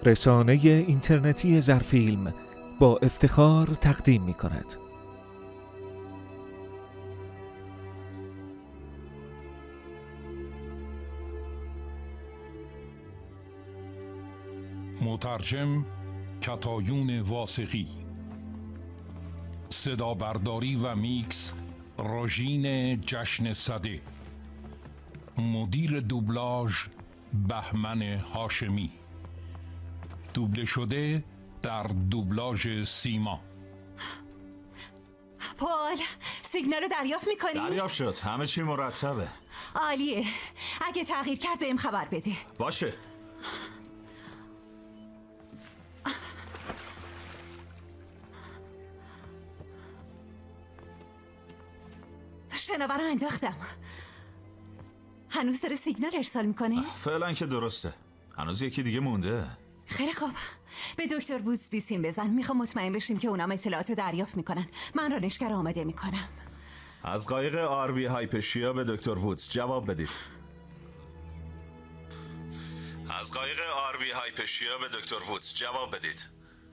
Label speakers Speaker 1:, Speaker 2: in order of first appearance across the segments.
Speaker 1: رسانه اینترنتی زرفیلم با افتخار تقدیم می کند.
Speaker 2: مترجم کتایون واسقی، صدا برداری و میکس روژین جشن صده، مدیر دوبلاژ بهمن هاشمی، دوبله شده در دوبلاژ سیما.
Speaker 3: پول، سیگنال رو دریافت میکنی؟
Speaker 4: دریافت شد، همه چی مرتبه.
Speaker 3: عالیه، اگه تغییر کرد بهم خبر بده.
Speaker 4: باشه.
Speaker 3: شناور رو انداختم. هنوز داره سیگنال ارسال میکنه؟
Speaker 4: فعلا که درسته، هنوز یکی دیگه مونده.
Speaker 3: خیلی خوب، به دکتر وودز بیسیم بزن. میخوام مطمئن بشیم که اونام اطلاعات رو دریافت میکنن. من رانشگر رو آماده میکنم.
Speaker 4: از قایق آروی هایپشیا به دکتر وودز جواب بدید. از قایق آروی هایپشیا به دکتر وودز جواب بدید.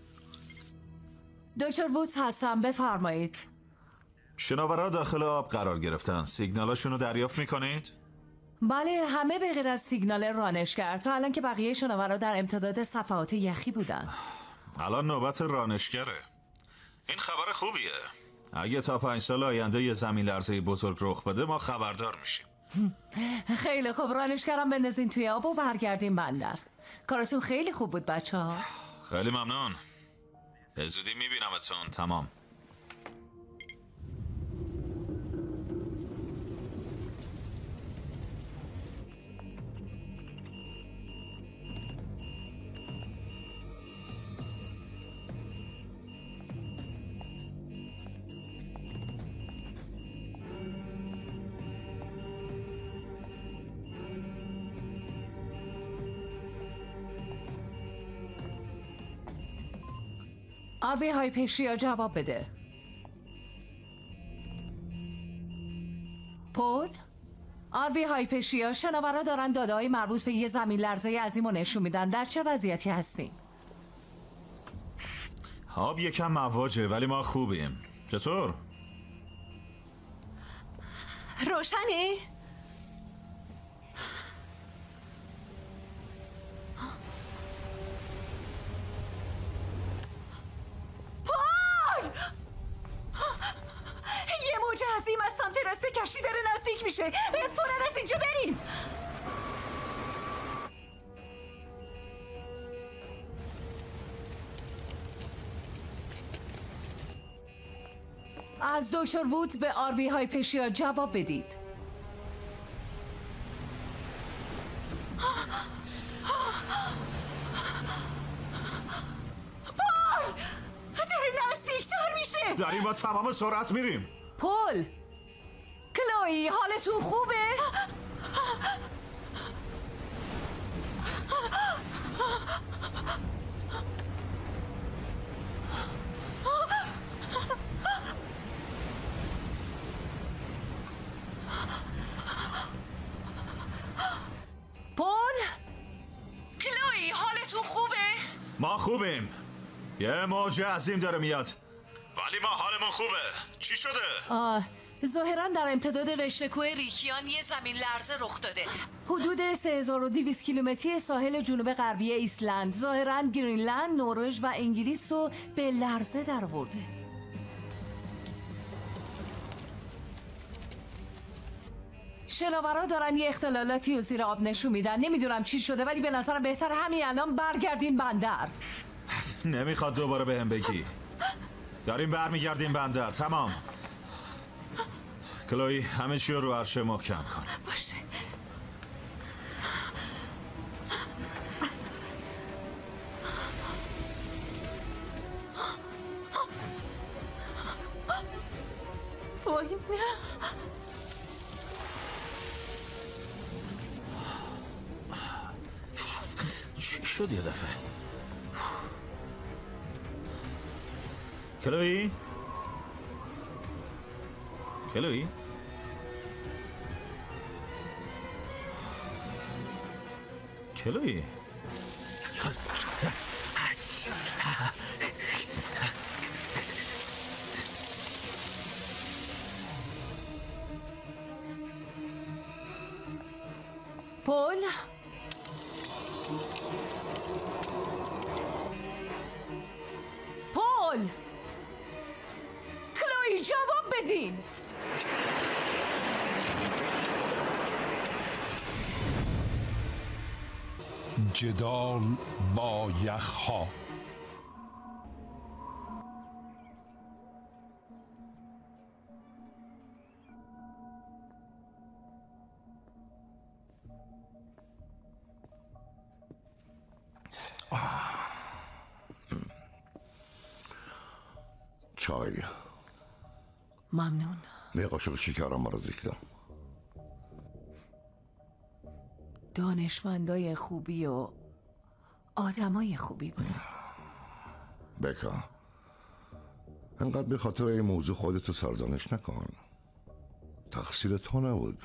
Speaker 5: دکتر وودز هستم، بفرمایید.
Speaker 4: شناورها داخل آب قرار گرفتن، سیگنالاشون رو دریافت میکنید؟
Speaker 5: بله، همه به غیر از سیگنال رانشگر. تا الان که بقیه شناورها در امتداد صفحات یخی بودن.
Speaker 4: الان نوبت رانشگره. این خبر خوبیه. اگه تا 5 سال آینده یه زمین لرزه بزرگ رخ بده ما خبردار میشیم.
Speaker 5: خیلی خوب، رانشگرم بندازین توی آب و برگردین بندر. کارتون خیلی خوب بود بچه‌ها.
Speaker 4: خیلی ممنون. به زودی میبینمتون. تمام.
Speaker 5: آروی هایپشیا جواب بده. پول؟ آروی هایپشیا، شناورا دارن داده‌های مربوط به یه زمین لرزه عظیم رو نشون میدن. در چه وضعیتی هستین؟
Speaker 4: آب یکم مواجه ولی ما خوبیم. چطور؟
Speaker 3: روشنه؟ عظیم از سمت راست کشتی داره نزدیک میشه. باید فوراً از اینجا بریم.
Speaker 5: از دکتر وودز به آروی هایپشیا جواب بدید.
Speaker 3: پول! داره نزدیکتر میشه.
Speaker 4: داریم با تمام سرعت میریم.
Speaker 5: پول! کلوی، حالتون خوبه؟ پول!
Speaker 3: کلوی، حالتون خوبه؟
Speaker 4: ما خوبیم. یه موج عظیم داره میاد ولی ما حالمون خوبه. چی شده؟
Speaker 5: ظاهراً در امتداد رشته کوه ریکیان یه زمین لرزه رخ داده. حدود 3200 کیلومتری ساحل جنوب غربی ایسلند، ظاهراً گرینلند، نروژ و انگلیس رو به لرزه درآورده. شناورا دارن یه اختلالاتی و زیر آب نشون میدن. نمیدونم چی شده ولی به نظرم بهتر همین الان برگردین بندر.
Speaker 4: نمیخواد دوباره بهم بگی. داریم برمیگردیم بندر. تمام. کلوی، همه چی رو عرشه محکم کن.
Speaker 3: باشه. وای نه.
Speaker 4: چی شد یه دفعه؟ کلوی؟ کلوی؟ کلوی؟
Speaker 5: پل؟ پل! کلوی جواب بدین!
Speaker 2: جدال با یخها.
Speaker 6: چای.
Speaker 5: ممنون.
Speaker 6: یه قاشق شکرم برات ریختم.
Speaker 5: دانشمندای خوبی و آدمای خوبی بود.
Speaker 6: بکا انقدر به خاطر این موضوع خودتو سرزنش نکن. تقصیر تو نبود.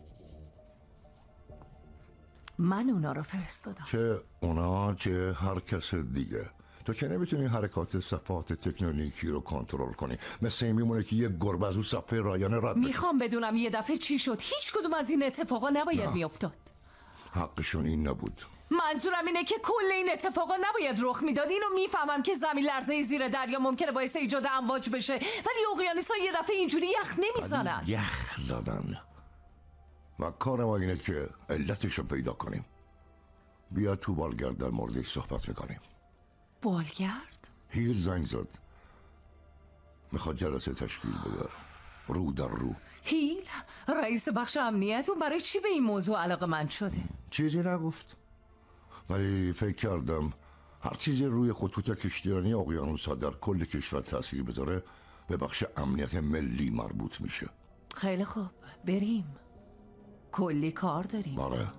Speaker 5: من اونا رو فرستادم.
Speaker 6: چه اونا چه هر کس دیگه. تو که نمیتونی حرکات صفحات تکنولوژی رو کنترل کنی. مثل این میمونه که یه گربه از اون صفحه رایانه رد بشه.
Speaker 5: میخوام بدونم یه دفعه چی شد. هیچ کدوم از این اتفاقا نباید میافتاد.
Speaker 6: حقشون این نبود.
Speaker 5: منظورم اینه که کل این اتفاقا نباید رخ میداد. اینو میفهمم که زمین لرزه زیر دریا ممکنه باعث ایجاد امواج بشه، ولی اقیانوس‌ها یه دفعه اینجوری یخ نمیزنن.
Speaker 6: یخ زدن و کار ما اینه که علتشو پیدا کنیم. بیا تو بالگرد در موردش صحبت میکنیم.
Speaker 5: بالگرد؟
Speaker 6: هیل زنگ زد، میخواد جلسه تشکیل بده رو در رو.
Speaker 5: هیل؟ رئیس بخش امنیت اون برای چی به این موضوع علاقه‌مند شده؟
Speaker 6: چیزی نگفت، ولی فکر کردم هر چیزی روی خطوط کشتیرانی اقیانوس‌ها در کل کشور تأثیر بذاره به بخش امنیت ملی مربوط میشه.
Speaker 5: خیلی خوب، بریم. کلی کار داریم.
Speaker 6: آره.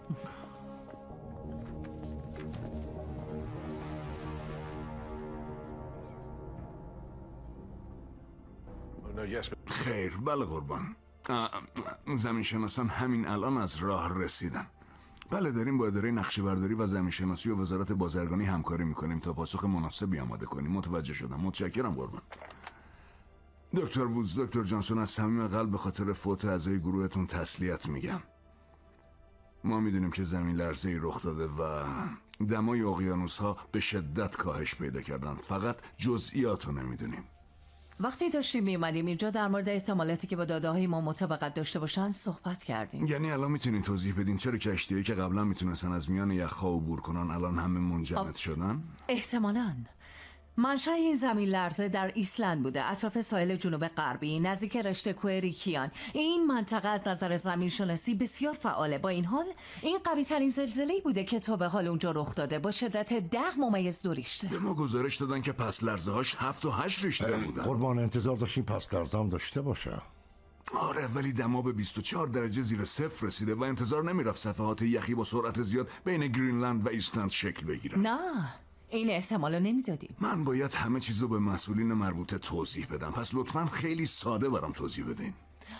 Speaker 7: خیر، بله قربان. زمین شناسان همین الان از راه رسیدن. بله، داریم با اداره نقشه برداری و زمین شناسی و وزارت بازرگانی همکاری میکنیم تا پاسخ مناسبی آماده کنیم. متوجه شدم. متشکرم قربان. دکتر وودز، دکتر جانسون، از صمیم قلب به خاطر فوت اعضای گروهتون تسلیت میگم. ما میدونیم که زمین لرزه‌ای رخ داده و دمای اقیانوس‌ها به شدت کاهش پیدا کردن. فقط جزئیاتو نمیدونیم.
Speaker 5: وقتی داشتیم میومدیم اینجا در مورد احتمالاتی که با داده‌های ما مطابقت داشته باشن صحبت کردیم.
Speaker 7: یعنی الان میتونین توضیح بدین چرا کشتی‌هایی که قبلا میتونستن از میان یخ‌ها عبور کنن الان همه منجمد شدن؟
Speaker 5: احتمالاً. منشأ این زمین لرزه در ایسلند بوده، اطراف ساحل جنوب غربی نزدیک رشته کوه ریکیان. این منطقه از نظر زمین شناسی بسیار فعاله. با این حال این قوی ترین زلزله‌ای بوده که تا به حال اونجا رخ داده، با شدت 10 ریشتر.
Speaker 7: به ما گزارش دادن که پس لرزه‌هاش 7 و 8 ریشتر بودن.
Speaker 6: قربان انتظار داشتیم پس لرزه هم داشته باشه.
Speaker 7: آره، ولی دما به 24 درجه زیر صفر رسیده و انتظار نمیرفت صفحات یخی با سرعت زیاد بین گرینلند و ایسلند شکل بگیره.
Speaker 5: نه، این احتمالو نمیدادیم.
Speaker 7: من باید همه چیزو به مسئولین مربوطه توضیح بدم، پس لطفاً خیلی ساده برام توضیح بدین.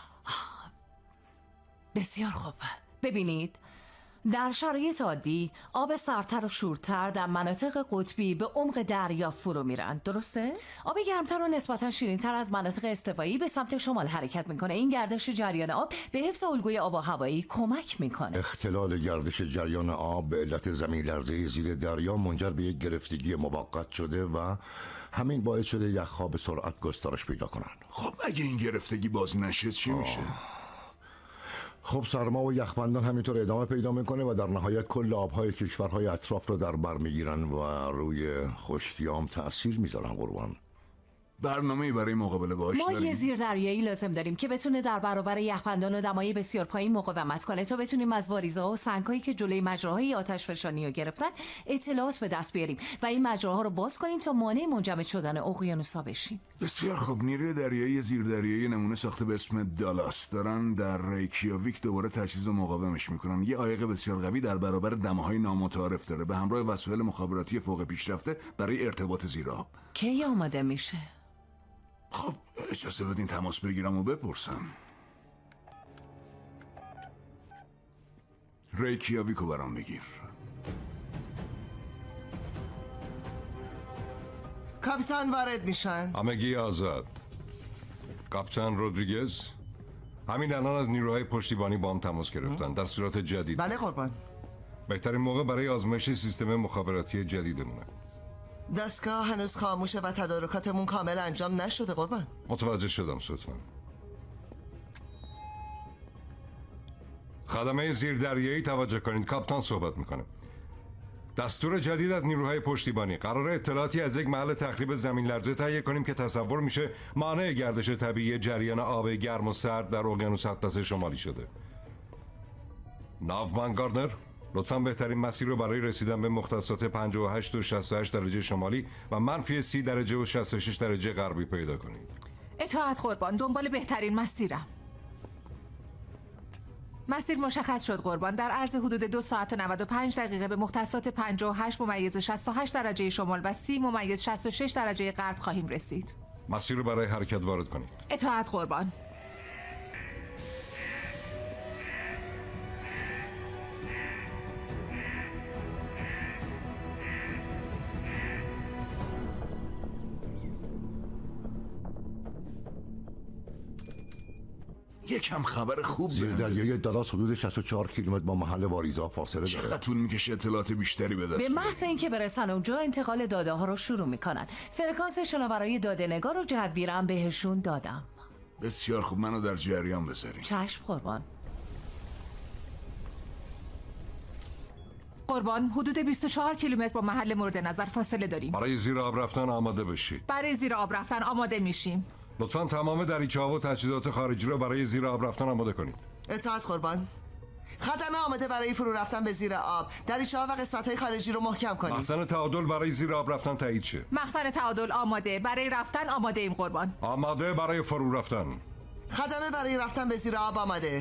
Speaker 5: بسیار خوب. ببینید، در شرایط عادی آب سردتر و شورتر در مناطق قطبی به عمق دریا فرو میرن، درسته؟ آب گرمتر و نسبتا شیرینتر از مناطق استوایی به سمت شمال حرکت میکنه. این گردش جریان آب به حفظ الگوی آب و هوایی کمک میکنه.
Speaker 6: اختلال گردش جریان آب به علت زمین لرزه زیر دریا منجر به یک گرفتگی موقت شده و همین باعث شده یخ‌ها به سرعت گسترش پیدا کنن.
Speaker 7: خب اگه این گرفتگی باز نشه چی میشه؟
Speaker 6: خب سرما و یخبندان همینطور ادامه پیدا میکنه و در نهایت کل آبهای کشورهای اطراف رو در بر میگیرن و روی خشکیام تأثیر میذارن. قربان،
Speaker 7: برنامه‌ای برای مقابله باهاش
Speaker 5: ما
Speaker 7: داریم؟
Speaker 5: یه زیردریایی لازم داریم که بتونه در برابر یخبندان و دمای بسیار پایین مقاومت کنه تا بتونیم از واریزها و سنگ‌هایی که جلوی مجراهای آتشفشانی رو گرفتن اطلاعات به دست بیاریم و این مجراها رو باز کنیم تا مانع منجمد شدن اقیانوس‌ها بشیم.
Speaker 7: بسیار خوب. نیروی دریایی زیردریایی نمونه ساخته به اسم دالاس دارن در ریکیاویک دوباره تجهیز و مقاومش میکنن. یه عایق بسیار قوی در برابر دماهای نامتعارف داره به همراه وسایل مخابراتی فوق پیشرفته برای ارتباط زیر آب.
Speaker 5: کی آماده میشه؟
Speaker 7: خب اجازه بدین تماس بگیرم و بپرسم. ریکیاویکو برام بگیر.
Speaker 8: کاپیتان وارد میشن.
Speaker 9: همگی آزاد. کاپیتان رودریگز،
Speaker 8: همین الان از نیروهای پشتیبانی با هم تماس گرفتن در صورت جدید.
Speaker 9: بله قربان.
Speaker 8: بهترین موقع برای آزمایش سیستم مخابراتی جدیدمونه.
Speaker 9: دستگاه هنوز خاموشه و تدارکاتمون کامل انجام نشده قربان.
Speaker 8: متوجه شدم ستون. خدمه زیردریایی توجه کنید، کاپیتان صحبت میکنه. دستور جدید از نیروهای پشتیبانی، قراره اطلاعاتی از یک محل تخریب زمین لرزه تهیه کنیم که تصور میشه مانع گردش طبیعی جریان آب گرم و سرد در اقیانوس اطلس شمالی شده. ناومن گاردنر، لطفاً بهترین مسیر رو برای رسیدن به مختصات 58 و 68 درجه شمالی و منفی 30 درجه و 66 درجه غربی پیدا کنید.
Speaker 10: اطاعت قربان، دنبال بهترین مسیرم. مسیر مشخص شد قربان. در عرض حدود 2 ساعت و 95 دقیقه به مختصات 58 ممیز 68 درجه شمال و 30 ممیز 66 درجه غرب خواهیم رسید.
Speaker 8: مسیر رو برای حرکت وارد کنید.
Speaker 10: اطاعت قربان.
Speaker 7: یکم خبر خوب
Speaker 6: زیردریایی دالاس حدود 64 کیلومتر با محل واریزا فاصله داره.
Speaker 7: چقدر طول میکشه اطلاعات بیشتری به دست
Speaker 5: به محض اینکه برسن اونجا انتقال داده ها رو شروع میکنن. فرکانسشون رو برای داده نگار و جویرم بهشون دادم.
Speaker 7: بسیار خوب، منو در جریان بذارین.
Speaker 5: چشم قربان.
Speaker 10: قربان، حدود 24 کیلومتر با محل مورد نظر فاصله داریم.
Speaker 8: برای زیر آب رفتن آماده بشید.
Speaker 10: برای زیر آب رفتن آماده میشیم.
Speaker 8: لطفاً تمام دریچه‌ها و تجهیزات خارجی رو برای زیر آب رفتن آماده کنید.
Speaker 9: اطاعت قربان. خدمه آماده برای فرو رفتن به زیر آب. دریچه‌ها و قسمت‌های خارجی رو محکم کنید.
Speaker 8: مخزن تعادل برای زیر آب رفتن تایید شه.
Speaker 10: مخزن تعادل آماده. برای رفتن آماده ایم قربان.
Speaker 8: آماده برای فرو رفتن.
Speaker 9: خدمه برای رفتن به زیر آب آماده.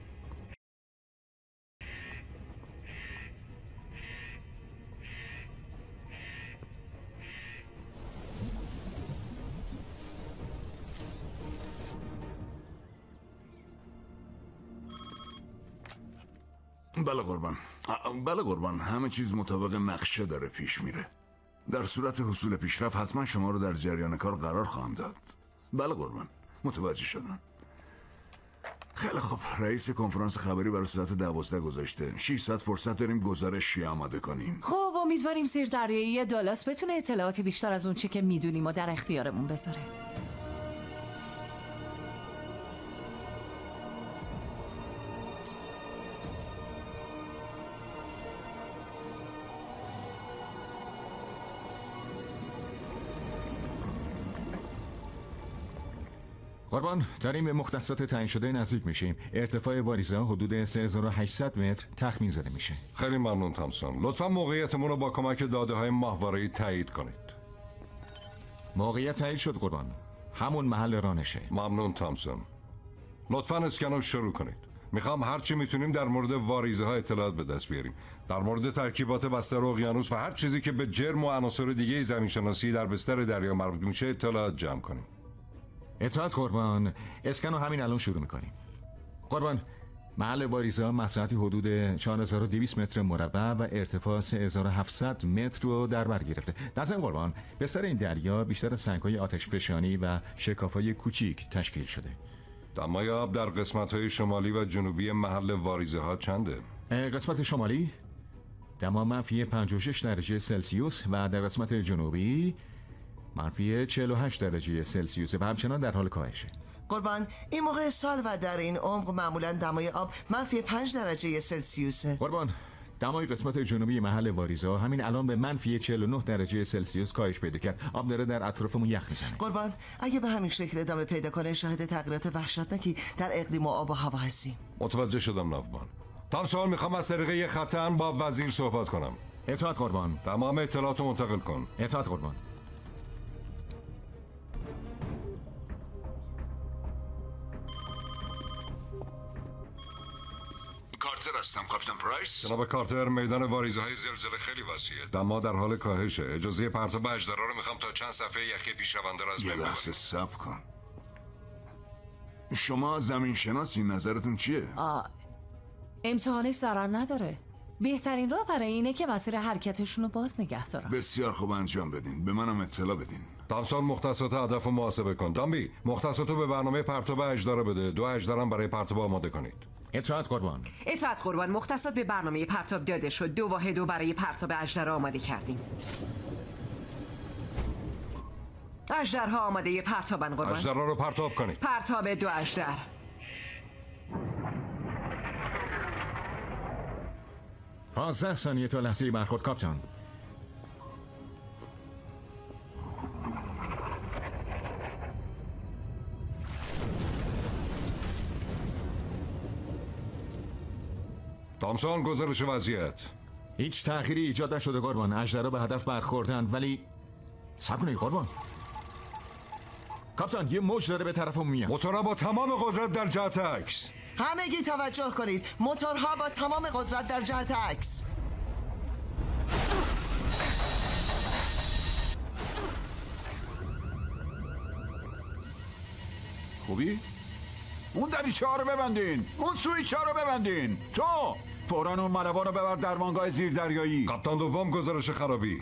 Speaker 7: بله قربان، همه چیز مطابق نقشه داره پیش میره. در صورت حصول پیشرفت حتما شما رو در جریان کار قرار خواهم داد. بله قربان، متوجه شدم. خیلی خوب، رئیس کنفرانس خبری برای ساعت 12 گذاشته. 6 ساعت فرصت داریم گزارشی آماده کنیم.
Speaker 5: خب امیدواریم زیردریایی دالاس بتونه اطلاعاتی بیشتر از اون چی که میدونیم و در اختیارمون بذاره.
Speaker 11: قربان، داریم به مختصات تعیین شده نزدیک میشیم. ارتفاع واریزا حدود 3800 متر تخمین زده میشه.
Speaker 8: خیلی ممنون تامسون. لطفاً موقعیتمون رو با کمک داده‌های ماهواره‌ای تایید کنید.
Speaker 11: موقعیت تایید شد قربان. همون محل رانشه.
Speaker 8: ممنون تامسون. لطفاً اسکن رو شروع کنید. میخوام هر چی میتونیم در مورد واریزه ها اطلاعات به دست بیاریم. در مورد ترکیبات بستر اقیانوس و هر چیزی که به جرم و عناصر دیگه زمین‌شناسی در بستر دریا مربوط میشه اطلاعات جمع کنیم.
Speaker 11: اطاعت قربان. اسکن رو همین الان شروع میکنیم. قربان، محل واریزا مساحتی حدود 4200 متر مربع و ارتفاع 3700 متر رو در بر گرفته. در ضمن قربان، بستر این دریا بیشتر از سنگ‌های آتشفشانی و شکاف‌های کوچیک تشکیل شده.
Speaker 8: دمای آب در قسمت‌های شمالی و جنوبی محل واریزه ها چنده؟
Speaker 11: قسمت شمالی دما منفی 56 درجه سلسیوس و در قسمت جنوبی منفی 48 درجه سلسیوس و همچنان در حال کاهشه.
Speaker 9: قربان، این موقع سال و در این عمق معمولا دمای آب منفی 5 درجه سلسیوسه.
Speaker 11: قربان، دمای قسمت جنوبی محل واریزا همین الان به منفی 49 درجه سلسیوس کاهش پیدا کرد. آب داره در اطرافمون یخ میزنه.
Speaker 9: قربان، اگه به همین شکل ادامه پیدا کنه شاهد تغییرات وحشتناکی در اقلیم و آب و هوا هستیم.
Speaker 8: متوجه شدم ناومان. تامسون، میخوام از طریق یه خط امن با وزیر صحبت کنم.
Speaker 11: اطاعت قربان.
Speaker 8: تمام اطلاعات رو منتقل کن.
Speaker 11: اطاعت قربان.
Speaker 7: کارتر هستم کاپیتان پرایس.
Speaker 8: جناب کارتر، میدان واریزه های زلزله خیلی وسیعه. دما در حال کاهشه. اجازه پرتاب اژدرا رو میخوام تا چند صفحه یخی پیشرونده رو از بین ببرم.
Speaker 7: یه لحظه صبر کن. شما زمین شناسی، نظرتون چیه؟
Speaker 5: امتحانش ضرر نداره. بهترین راه برای اینه که مسیر حرکتشون رو باز نگه دارن.
Speaker 7: بسیار خوب، انجام بدین. به منم اطلاع بدین.
Speaker 8: تامسون مختصات هدف رو محاسبه کن. دامبی مختصات رو به برنامه پرتاب اژدها بده. 2 اژدها هم برای پرتاب آماده کنید.
Speaker 11: اطاعت قربان.
Speaker 12: اطاعت قربان. مختصات به برنامه پرتاب داده شد. 2 واحد رو برای پرتاب اژدها آماده کردیم. اژدها آماده پرتابن قربان.
Speaker 8: اژدها رو پرتاب کنید.
Speaker 12: پرتاب 2 اژدها.
Speaker 11: 15 ثانیه تا لحظه برخورد کاپتان.
Speaker 8: تامسون گزارش وضعیت.
Speaker 11: هیچ تأخیری ایجاد نشده قربان. اژدها به هدف برخوردن ولی صبر کنید قربان. کاپتان یه موج داره به طرفم میاد.
Speaker 8: موتورها با تمام قدرت در جهت عکس.
Speaker 9: همگی توجه کنید. موتورها با تمام قدرت در جهت عکس.
Speaker 13: خوبی؟ اون دریچه ها رو ببندین. اون سویچ ها رو ببندین. تو فوراً اون ملوان رو ببر درمانگاه زیردریایی.
Speaker 8: کاپتان دوم گزارش خرابی.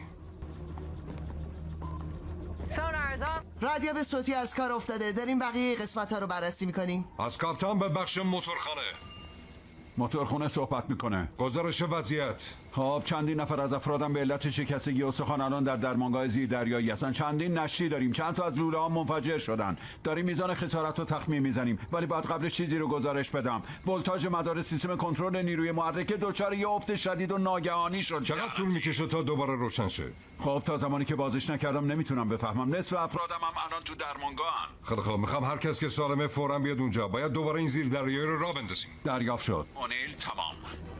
Speaker 9: رادیو صوتی از کار افتاده. داریم بقیه قسمت ها رو بررسی میکنیم.
Speaker 8: از کاپتان به بخش موتورخانه.
Speaker 13: موتورخونه صحبت میکنه.
Speaker 8: گزارش وضعیت.
Speaker 13: خب چندین نفر از افرادم به علت شکستگی استخوان الان در درمانگاه زیردریایی هستن. چندین نشتی داریم. چند تا از لوله ها منفجر شدن. داریم میزان خسارت رو تخمین میزنیم، ولی باید قبلش چیزی رو گزارش بدم. ولتاژ مدار سیستم کنترل نیروی محرکه دچار یه افت شدید و ناگهانی شد.
Speaker 8: چقدر طول میکشه تا دوباره روشن شه؟
Speaker 13: خب تا زمانی که بازش نکردم نمیتونم بفهمم. نصف افرادم هم الان تو درمانگاهن.
Speaker 8: خیلی خب میخوام هر کس که سالمه فوراً بیاد اونجا. باید دوباره این زیردریایی رو راه بندازیم.
Speaker 13: دریافت شد.
Speaker 4: اونیل تمام.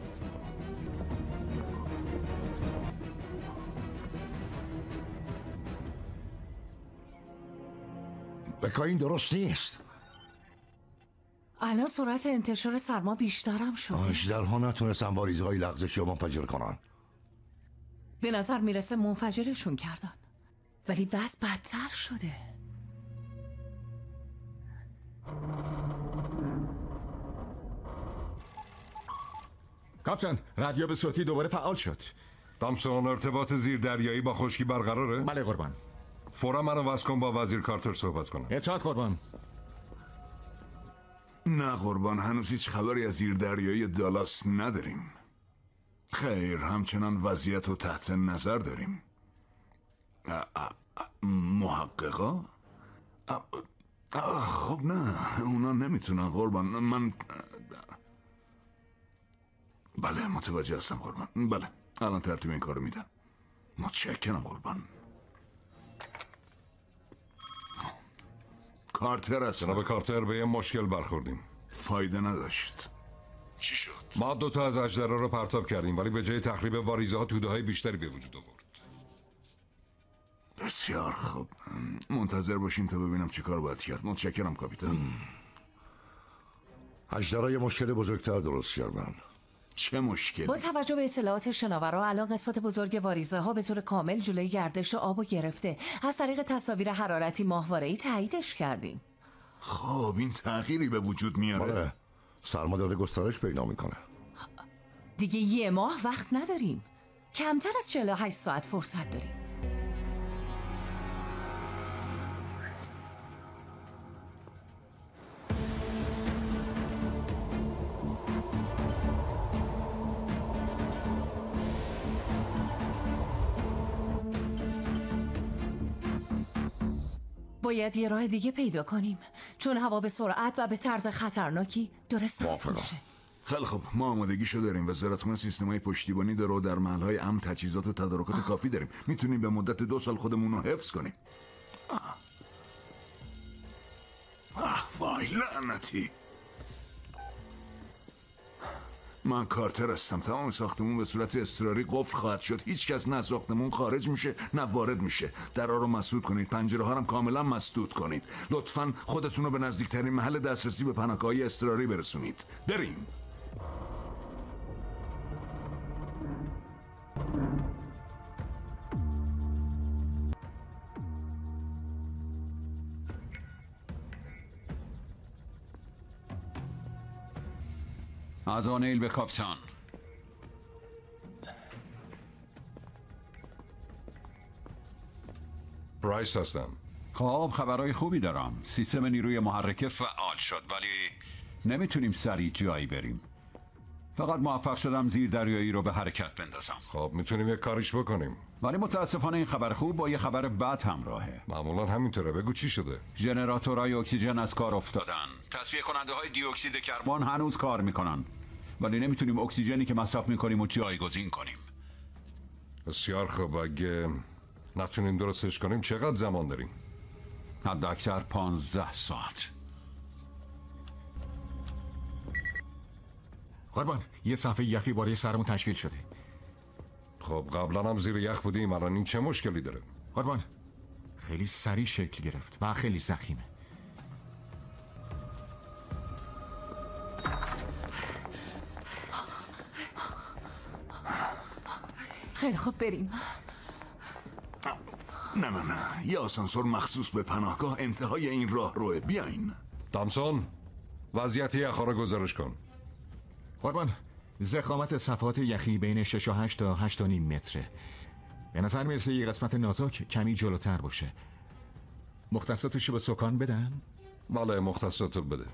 Speaker 6: بکا این درست نیست.
Speaker 5: الان سرعت انتشار سرما بیشترم شده.
Speaker 6: اژدها نتونستن واریزهای لغزشی رو منفجر کنن.
Speaker 5: به نظر میرسه منفجرشون کردن، ولی وضع بدتر شده.
Speaker 11: کاپتان رادیو به صوتی دوباره فعال شد.
Speaker 8: تامسون ارتباط زیردریایی با خشکی برقراره؟
Speaker 11: بله قربان.
Speaker 8: فورا منو وصل کن با وزیر کارتر صحبت کنم.
Speaker 11: اطاعت قربان.
Speaker 7: نه قربان، هنوز هیچ خبری از زیردریایی دالاس نداریم. خیر، همچنان وضعیت رو تحت نظر داریم. محققا؟ خب نه، اونا نمیتونن قربان. من بله متوجه هستم قربان. بله الان ترتیب این کارو میدم. متشکرم قربان. کارتر هستم.
Speaker 8: جناب کارتر به یه مشکل برخوردیم.
Speaker 7: فایده نداشت. چی شد؟
Speaker 8: ما 2 تا از اژدها رو پرتاب کردیم، ولی به جای تخریب واریزه ها توده های بیشتری به وجود آورد.
Speaker 7: بسیار خوب، منتظر باشین تا ببینم چی کار باید کرد. متشکرم کاپیتان.
Speaker 6: اژدها یه مشکل بزرگتر درست کردن.
Speaker 7: چه مشکلی؟
Speaker 5: با توجه به اطلاعات شناورا الان قسمت بزرگ واریزه ها به طور کامل جلوی گردش آب گرفته. از طریق تصاویر حرارتی ماهواره‌ای تاییدش کردیم.
Speaker 7: خب این تغییری به وجود میاره.
Speaker 6: بله. سرما داره گسترش پیدا میکنه.
Speaker 5: دیگه 1 ماه وقت نداریم. کمتر از 48 ساعت فرصت داریم. باید یه راه دیگه پیدا کنیم، چون هوا به سرعت و به طرز خطرناکی داره سرد میشه.
Speaker 7: خیلی خب، ما آمادگیشو داریم. وزارتخونه سیستم‌های پشتیبانی داره و در محل‌های امن تجهیزات و تدارکات کافی داریم. میتونیم به مدت 2 سال خودمون رو حفظ کنیم. وای لعنتی. من کارتر هستم. تمام ساختمون به صورت اضطراری قفل خواهد شد. هیچ کس نه از ساختمون خارج میشه نه وارد میشه. درها رو مسدود کنید. پنجره ها هم کاملا مسدود کنید. لطفاً خودتون رو به نزدیکترین محل دسترسی به پناهگاهی اضطراری برسونید. بریم.
Speaker 13: از اونیل به کاپتان.
Speaker 8: پرایس هستم.
Speaker 13: خب خبرهای خوبی دارم. سیستم نیروی محرکه فعال شد ولی نمیتونیم سریع جایی بریم. فقط موفق شدم زیر دریایی رو به حرکت بندازم.
Speaker 8: خب میتونیم یک کاریش بکنیم.
Speaker 13: ولی متاسفانه این خبر خوب با یه خبر بد همراهه.
Speaker 8: معمولا همینطوره. بگو چی شده؟
Speaker 13: ژنراتورهای اکسیژن از کار افتادن. تصفیه کننده های دی اکسید کربن هنوز کار میکنن ولی نمیتونیم اکسیژنی که مصرف میکنیم و جایگزین کنیم.
Speaker 8: بسیار خوب. اگه نتونیم درستش کنیم چقدر زمان داریم؟
Speaker 13: حد اکثر 15 ساعت.
Speaker 11: قربان یه صفحه یخی باره سرمون تشکیل شده.
Speaker 8: خب قبلا هم زیر یخ بودیم، الان این چه مشکلی داره؟
Speaker 11: قربان خیلی سریع شکل گرفت و خیلی ضخیمه.
Speaker 5: خیلی خوب بریم.
Speaker 7: نه یه آسانسور مخصوص به پناهگاه انتهای این راه روه. بیاین.
Speaker 8: تامسون وضعیت یخها رو گزارش کن.
Speaker 11: قربان ضخامت صفحات یخی بین 6 و 8 تا 8.5 متره. به نظر میرسه یه قسمت نازک کمی جلوتر باشه. مختصاتشو به سکان بدن؟
Speaker 8: بله مختصاتو بده.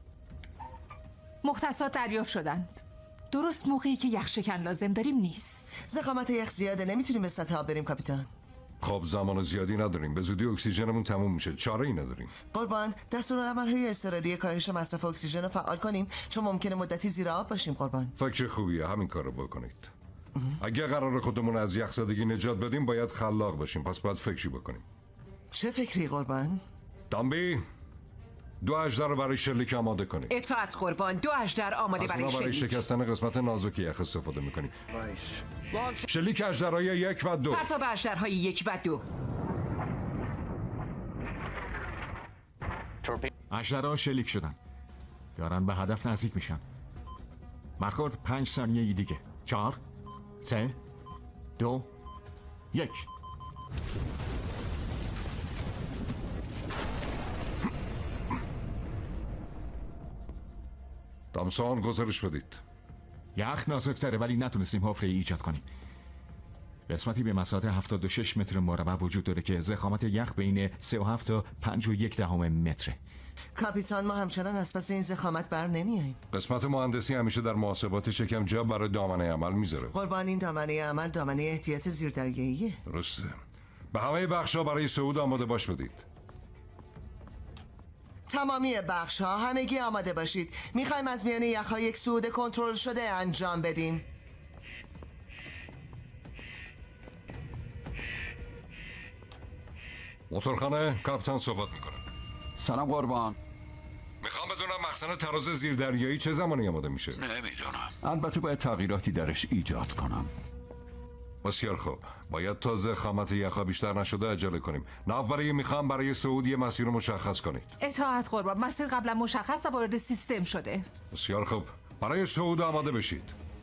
Speaker 10: مختصات دریافت شدند. درست موقعی که یخ شکن لازم داریم نیست.
Speaker 9: ضخامت یخ زیاده، نمیتونیم به سطح آب بریم کاپیتان.
Speaker 8: خب زمان زیادی نداریم، به زودی اکسیژنمون تموم میشه، چاره ای نداریم.
Speaker 9: قربان دستورالعمل‌های اضطراری کاهش مصرف اکسیژن رو فعال کنیم چون ممکنه مدتی زیر آب باشیم. قربان
Speaker 8: فکر خوبیه، همین کارو بکنید. اگه قرار خودمون از یخزدگی نجات بدیم باید خلاق باشیم، پس باید فکری بکنیم.
Speaker 9: چه فکری قربان؟
Speaker 8: دامبی 2 اژدر رو برای شلیک آماده کنید.
Speaker 12: اطاعت قربان. 2 اژدر آماده برای
Speaker 8: برای
Speaker 12: شلیک.
Speaker 8: شکستن قسمت نازک یخ استفاده میکنیم. شلیک اژدرهای 1 و 2.
Speaker 12: پرتاب اژدرهای 1 و 2.
Speaker 11: اژدرها شلیک شدن، دارن به هدف نزدیک میشن. برخورد 5 ثانیه دیگه. 4 3 2 1.
Speaker 8: تامسون گزارش بدید.
Speaker 11: یخ نازک‌تره ولی نتونستیم حفره ایجاد کنیم. قسمتی به مساحت 76 متر مربع وجود داره که ضخامت یخ بین 3.7 تا 5.1 متره.
Speaker 9: کاپیتان ما همچنان از پس این ضخامت بر نمیاییم.
Speaker 8: قسمت مهندسی همیشه در محاسبات شکم جا برای دامنه عمل میذاره.
Speaker 9: قربان این دامنه عمل دامنه احتیاط زیردریاییه.
Speaker 8: درسته. به همه بخش‌ها برای صعود آماده باش بدید.
Speaker 9: تمامی بخش‌ها همگی آماده باشید. میخوایم از میان یخ‌ها یک صعود کنترل شده انجام بدیم.
Speaker 8: موتورخانه کاپیتان صحبت میکنه.
Speaker 13: سلام قربان.
Speaker 8: میخوام بدونم مخزن تراز زیردریایی چه زمانی آماده میشه؟
Speaker 13: نمیدونم. البته باید تغییراتی درش ایجاد کنم.
Speaker 8: بسیار خوب. باید تا ضخامت یخها بیشتر نشده عجله کنیم. ناوبری میخوام برای صعود یه مسیر رو مشخص کنید.
Speaker 10: اطاعت قربان. مسیر قبلا مشخص و وارد سیستم شده.
Speaker 8: بسیار خوب. برای صعود آماده بشید.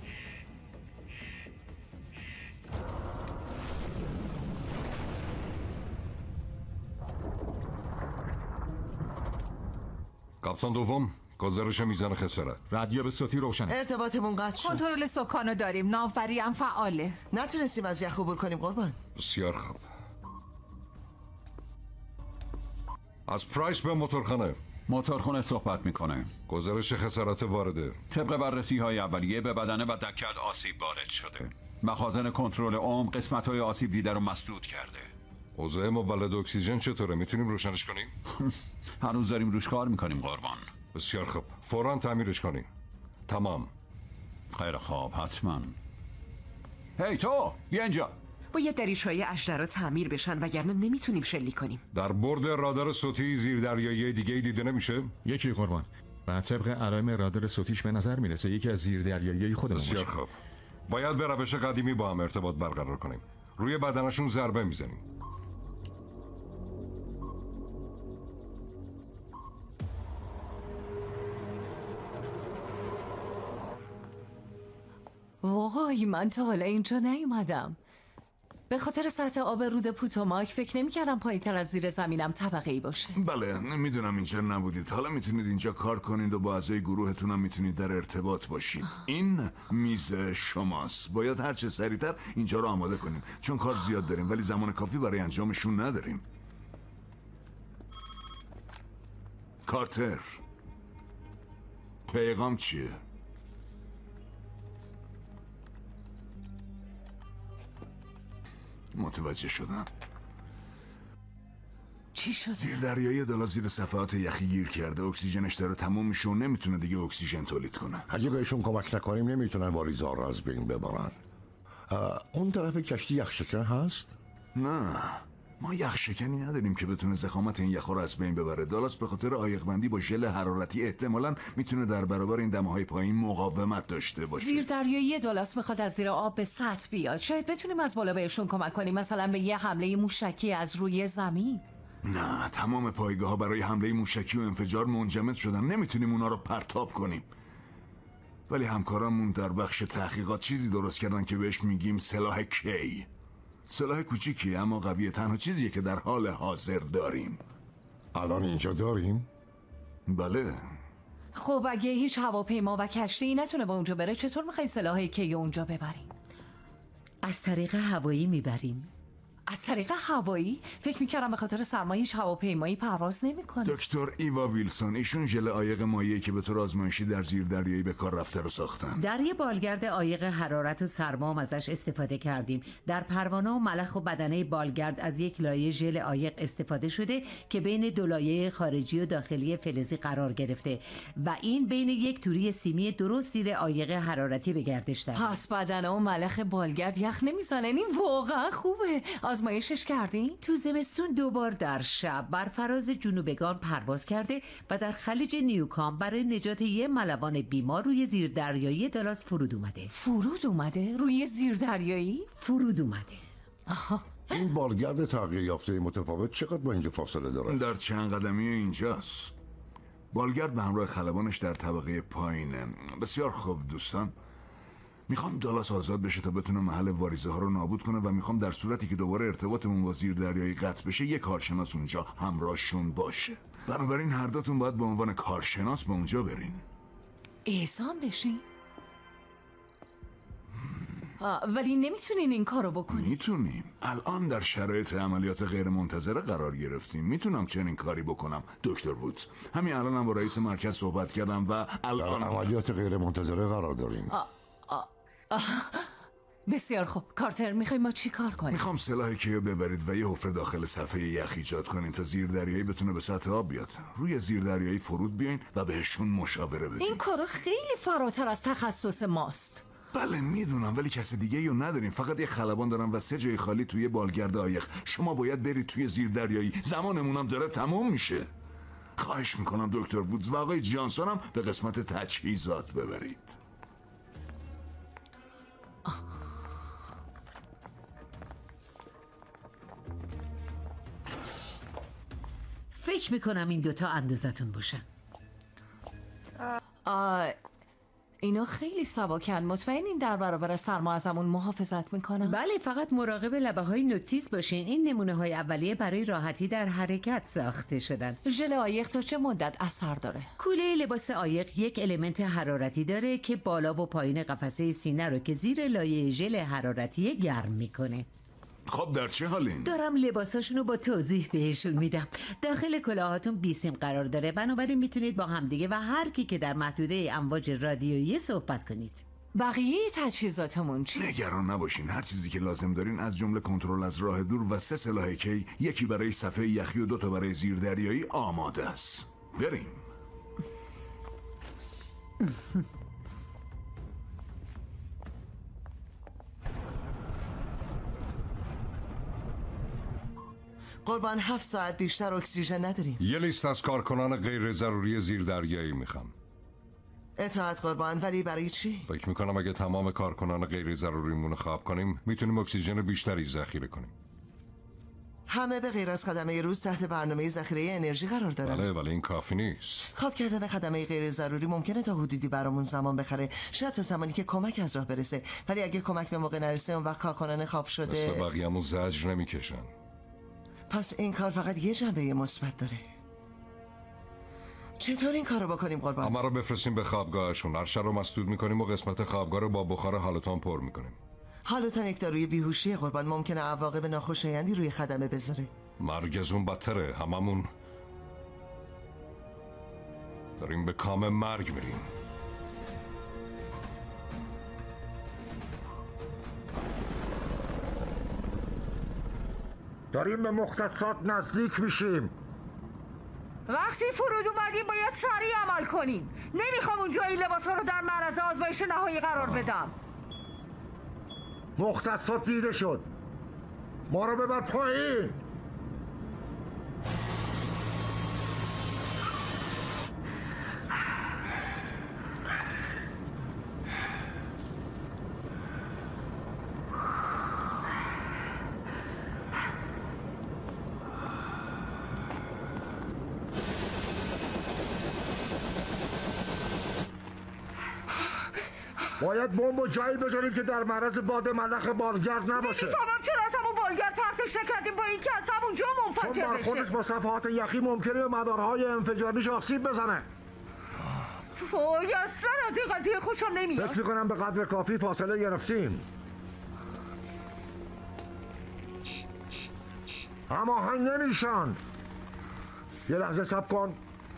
Speaker 8: کاپیتان دوم گزارش میزان خسارت.
Speaker 11: رادیو به صوتی روشنه.
Speaker 9: ارتباطمون قطع شد.
Speaker 10: کنترل سکانو داریم. ناوبری هم فعاله.
Speaker 9: نتونستیم از یخ عبور کنیم قربان.
Speaker 8: بسیار خوب. از پرایس به موتورخانه.
Speaker 13: موتورخانه صحبت میکنه.
Speaker 8: گزارش خسارات وارده.
Speaker 13: طبق بررسی های اولیه به بدنه و دکل آسیب وارد شده. مخازن کنترل عمق قسمت های آسیب دیده رو مسدود کرده.
Speaker 8: اوضاع مولد اکسیژن چطوره؟ میتونیم روشنش کنیم؟
Speaker 13: هنوز داریم روش کار میکنیم قربان.
Speaker 8: بسیار خوب. فوراً تعمیرش کنیم. تمام.
Speaker 13: خیلی خوب حتما. هی تو بیا اینجا.
Speaker 12: باید دریچه‌های اژدرها تعمیر بشن وگرنه نمیتونیم شلیک کنیم.
Speaker 8: در برد رادار صوتی زیردریایی دیگه دیده نمیشه؟
Speaker 11: یکی قربان. و طبق علائم رادار صوتیش به نظر میرسه یکی از زیردریایی خودمون باشه.
Speaker 8: بسیار خوب. باید به روش قدیمی با هم ارتباط برقرار کنیم. روی بدنشون ضربه میزنیم.
Speaker 5: وای من تا حالا اینجا نیومدم. به خاطر سطح آب رود پوتوماک فکر نمی‌کردم پایین‌تر از زیر زمینم طبقه‌ای باشه.
Speaker 7: بله میدونم اینجا نبودید. حالا میتونید اینجا کار کنید و با اعضای گروهتون هم میتونید در ارتباط باشید. این میز شماست. باید هر چه سریعتر اینجا رو آماده کنیم چون کار زیاد داریم ولی زمان کافی برای انجامشون نداریم. کارتر، پیغام چیه؟ متوجه شدم.
Speaker 3: چی شده؟
Speaker 7: زیردریایی دالا زیر صفحات یخی گیر کرده، اکسیژنش داره تموم میشه و نمیتونه دیگه اکسیژن تولید کنه.
Speaker 6: اگه بهشون کمک نکنیم نمیتونن واریزا رو از بین ببرن. اون طرف کشتی یخشکن هست؟
Speaker 7: نه، ما یخشکنی نداریم که بتونه ضخامت این یخا رو از بین ببره. دالاس به خاطر عایق‌بندی با ژل حرارتی احتمالاً میتونه در برابر این دماهای پایین مقاومت داشته باشه.
Speaker 5: زیردریایی دالاس میخواد از زیر آب به سطح بیاد. شاید بتونیم از بالا بهشون کمک کنیم، مثلا به یه حمله موشکی از روی زمین.
Speaker 7: نه، تمام پایگاه‌ها برای حمله موشکی و انفجار منجمد شدن. نمیتونیم اونا رو پرتاب کنیم. ولی همکارانمون در بخش تحقیقات چیزی درست کردن که بهش میگیم سلاح کی. سلاح کوچیکی اما قویه، تنها چیزیه که در حال حاضر داریم.
Speaker 6: الان اینجا داریم؟
Speaker 7: بله.
Speaker 5: خب اگه هیچ هواپیما و کشتی نتونه به اونجا بره، چطور میخوای سلاح کی اونجا ببریم؟
Speaker 14: از طریق هوایی میبریم.
Speaker 5: از طریق هوایی؟ فکر میکردم به خاطر سرما هیچ هواپیمایی پرواز نمیکنه.
Speaker 7: دکتر ایوا ویلسون، ایشون ژل عایق مایعی که به طور آزمایشی در زیردریایی به کار رفته رو ساختن.
Speaker 14: در یه بالگرد عایق حرارت و سرما هم ازش استفاده کردیم. در پروانه و ملخ و بدنه بالگرد از یک لایه ژل عایق استفاده شده که بین دو لایه خارجی و داخلی فلزی قرار گرفته و این بین یک توری سیمی درست زیر عایق حرارتی به گردش در.
Speaker 5: پس بدنه و ملخ بالگرد یخ نمیزنه. این واقعا خوبه. آزمایشش کردی؟
Speaker 14: تو زمستون 2 بار در شب بر فراز جنوبگان پرواز کرده و در خلیج نیوکام برای نجات یه ملوان بیمار روی زیردریایی دالاس فرود اومده.
Speaker 5: فرود اومده؟ روی زیردریایی؟
Speaker 14: فرود اومده.
Speaker 6: این بالگرد تغییر یافته متفاوت چقدر با اینجا فاصله داره؟
Speaker 7: در چند قدمی اینجاست. بالگرد به همراه خلبانش در طبقه پایینه. بسیار خوب دوستان، میخوام دالاس آزاد بشه تا بتونه محل واریزه ها رو نابود کنه و میخوام در صورتی که دوباره ارتباطمون با زیردریایی قطع بشه یک کارشناس اونجا همراهشون باشه. بنابراین هر دوتون باید به عنوان کارشناس به اونجا برین.
Speaker 5: اعزام بشین؟ ولی نمیتونین این کارو بکنین.
Speaker 7: میتونیم. الان در شرایط عملیات غیر منتظره قرار گرفتیم. میتونم چنین کاری بکنم دکتر وودز. همین الانم با رئیس مرکز صحبت کردم و الان
Speaker 6: در عملیات غیر منتظره قرار داریم.
Speaker 5: بسیار خوب. کارتر، میخوای ما چی کار کنیم؟
Speaker 7: میخوام سلاح کیو ببرید و یه حفره داخل صفحه یخ ایجاد کنین تا زیردریایی بتونه به سطح آب بیاد. روی زیردریایی فرود بیاین و بهشون مشاوره بدین.
Speaker 5: این کارا خیلی فراتر از تخصص ماست.
Speaker 7: بله میدونم، ولی کس دیگه رو نداریم. فقط یه خلبان دارم و 3 جای خالی توی بالگرد عایق. شما باید برید توی زیردریایی. زمانمونم داره تموم میشه. خواهش میکنم دکتر وودز و آقای جانسون هم به قسمت تجهیزات ببرید.
Speaker 14: فکر میکنم این دوتا اندازتون باشن.
Speaker 5: اینا خیلی سبکن. مطمئنین در برابر سرما ازمون محافظت میکنن؟
Speaker 14: بله، فقط مراقب لبه های نوتیس باشین. این نمونه های اولیه برای راحتی در حرکت ساخته شدن.
Speaker 5: ژل عایق تا چه مدت اثر داره؟
Speaker 14: کوله لباس عایق یک المنت حرارتی داره که بالا و پایین قفسه سینه رو که زیر لایه ژل حرارتی گرم میکنه.
Speaker 7: خب در چه حالین؟
Speaker 14: دارم لباساشونو با توضیح بهشون میدم. داخل کلاهاتون بیسیم قرار داره، بنابراین میتونید با همدیگه و هر کی که در محدوده امواج رادیویی صحبت کنید.
Speaker 5: بقیه تجهیزاتمون چی؟
Speaker 7: نگران نباشین، هر چیزی که لازم دارین از جمله کنترل از راه دور و 3 سلاح کی، یکی برای صفحه یخی و 2 تا برای زیردریایی آماده است. بریم.
Speaker 9: قربان 7 ساعت بیشتر اکسیژن نداریم.
Speaker 8: یه لیست از کارکنان غیر ضروری زیردریایی میخوام.
Speaker 9: اطاعت قربان، ولی برای چی؟
Speaker 8: فکر میکنم اگه تمام کارکنان غیر ضروریمون خواب کنیم میتونیم اکسیژن بیشتری ذخیره کنیم.
Speaker 9: همه به غیر از خدمه روز تحت برنامه ذخیره انرژی قرار دارن.
Speaker 8: بله، ولی این کافی نیست.
Speaker 9: خواب کردن خدمه غیر ضروری ممکنه تا حدودی برامون زمان بخره، شاید تا زمانی که کمک از راه برسه، ولی اگه کمک به موقع نرسه اون وقت کارکنان خواب شده
Speaker 8: مثل بقیه‌مون زجر نمیکشن.
Speaker 9: پس این کار فقط یه جنبه مثبت داره. چطور این کارو بکنیم قربان؟
Speaker 8: همه رو بفرستیم به خوابگاهشون. عرشه رو مسدود میکنیم و قسمت خوابگاه رو با بخار هالوتان پر میکنیم.
Speaker 9: هالوتان یک داروی بیهوشی قربان، ممکنه عواقب ناخوشایندی روی خدمه بذاره.
Speaker 8: مرگ از اون بدتره. هممون داریم به کام مرگ میریم.
Speaker 15: داریم به مختصات نزدیک میشیم.
Speaker 5: وقتی فرود اومدیم باید سریع عمل کنیم. نمیخوام اونجا این لباسا رو در معرض آزمایش نهایی قرار بدم.
Speaker 15: مختصات دیده شد. ما رو ببر پایین. باید بمب و جایی بذاریم که در معرض باد ملخ بالگرد نباشه.
Speaker 5: نمیفهمم چرا از همون بالگرد پرتش نکردیم با اینکه از همونجا منفجر بشه.
Speaker 15: چون برخوردش با صفحات یخی ممکنه به مدارهای انفجاریش آسیب بزنه.
Speaker 5: وای اصلا از این قضیه خوشم نمیاد.
Speaker 15: فکر میکنم به قدر کافی فاصله گرفتیم. اما هنگ نمیشن. یه لحظه صبر کن.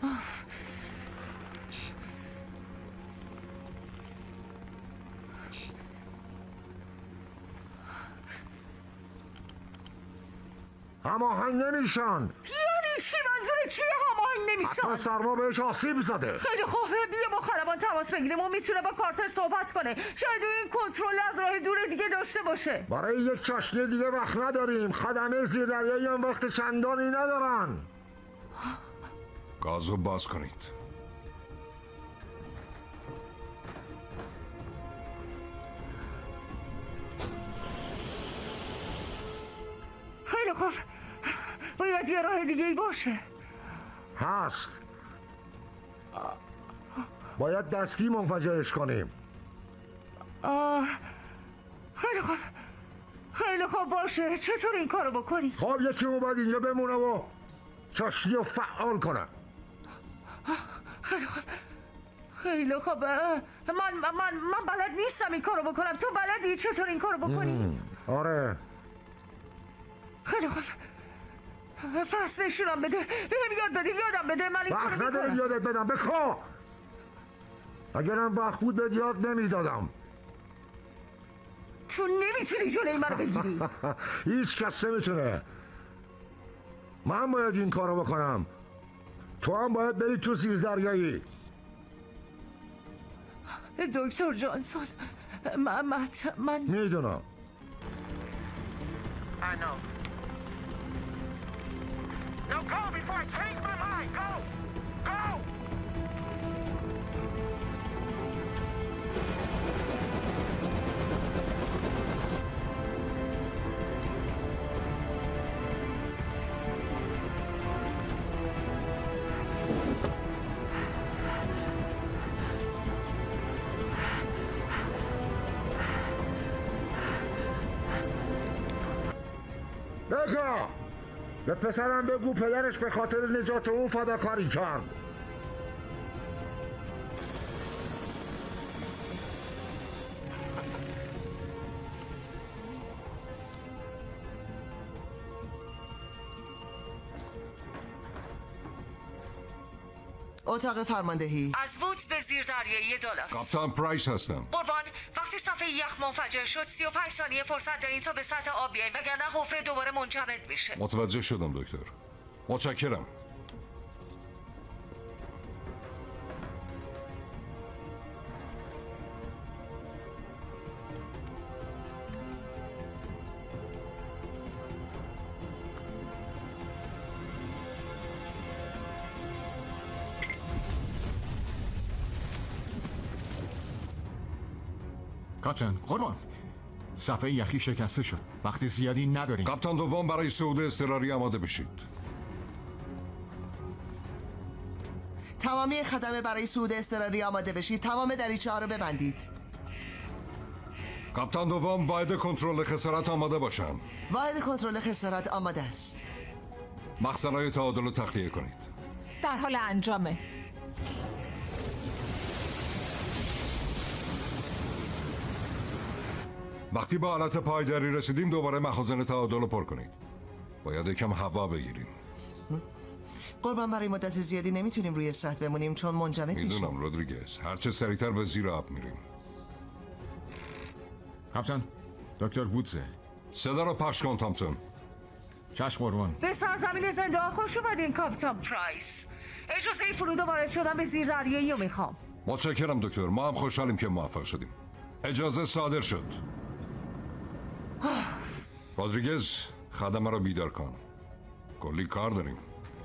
Speaker 15: هماهنگ نمیشن.
Speaker 5: یعنی چی؟ منظور چیه هماهنگ نمیشن؟
Speaker 15: حتما سرما بهش آسیب زده.
Speaker 5: خیلی خوب، بیا با خلبان تماس بگیریم. اون میتونه با کارتر صحبت کنه. شاید این کنترل از راه دور دیگه داشته باشه.
Speaker 15: برای یک چاشنی دیگه وقت نداریم. خدمه زیردریایی هم وقت چندانی ندارن.
Speaker 8: گازو باز کنید.
Speaker 5: خیلی خوب، باید یه راه دیگه ای باشه.
Speaker 15: هست. باید دستی منفجرش کنیم.
Speaker 5: خیلی خوب، خیلی خوب باشه. چطور این کارو بکنی؟
Speaker 15: خب یکی اون باید اینجا بمونه و چاشنی رو فعال کنه.
Speaker 5: خیلی خوب، خیلی خوب. من بلد نیستم این کارو بکنم. تو بلدی چطور این کارو بکنی؟
Speaker 15: آره.
Speaker 5: خیلی خوب، پس نشونم بده. بهم یاد بده، یادم بده. من این کارو
Speaker 15: وقت ندارم یادت بدم. بخوا. اگرم وقت بود بهت یاد نمیدادم.
Speaker 5: تو نمیتونی جلوی منو بگیری.
Speaker 15: هیچ کس نمیتونه. من باید این کارو بکنم. تو هم باید بری تو زیردریایی.
Speaker 5: دکتر جانسون، من
Speaker 15: میدونم.
Speaker 16: I know. No, go before I change my mind. Go! Go!
Speaker 15: بگا! به پسرم بگو پدرش به خاطر نجات اون فداکاری کرد.
Speaker 9: اتاق فرماندهی.
Speaker 5: از ووت به زیردریایی $2.
Speaker 8: کاپتان پرایس هستم.
Speaker 5: قربان، وقتی صفحه یخ منفجر شد 35 ثانیه فرصت دارین تا به سطح آب بیاین، وگرنه حفره دوباره منجمد میشه.
Speaker 8: متوجه شدم دکتر. متشکرم.
Speaker 11: کاپتان، قربان، صفحه یخی شکسته شد. وقتی زیادی نداریم.
Speaker 8: کاپتان دوم برای صعود اضطراری آماده بشید.
Speaker 9: تمامی خدمه برای صعود اضطراری آماده بشید. تمام دریچه‌ها رو ببندید.
Speaker 8: کاپتان دوم، واحد کنترل خسارت آماده باشن.
Speaker 9: واحد کنترل خسارت آماده است.
Speaker 8: مخزن‌های تعادل رو تخلیه کنید.
Speaker 10: در حال انجامه.
Speaker 8: وقتی به حالت پایداری رسیدیم دوباره مخازن تعادل رو پر کنید. باید یکم هوا بگیریم.
Speaker 9: قربان برای مدت زیادی نمیتونیم روی سطح بمونیم چون منجمد میشیم.
Speaker 8: میدونم رودریگز، هرچه سریعتر به زیر آب میریم.
Speaker 11: کاپتان، دکتر وودزه.
Speaker 8: صدا رو پخش کن تامسون.
Speaker 11: چشم قربان.
Speaker 5: به سرزمین زنده ها خوش اومدین کاپیتان پرایس. اجازه فرود و وارد شدن به زیر دریایی رو میخوام.
Speaker 8: متشکرم دکتر، ما هم خوشحالیم که موفق شدیم. اجازه صادر شد. رودریگز، خدمه رو بیدار کن. کلی کار داریم.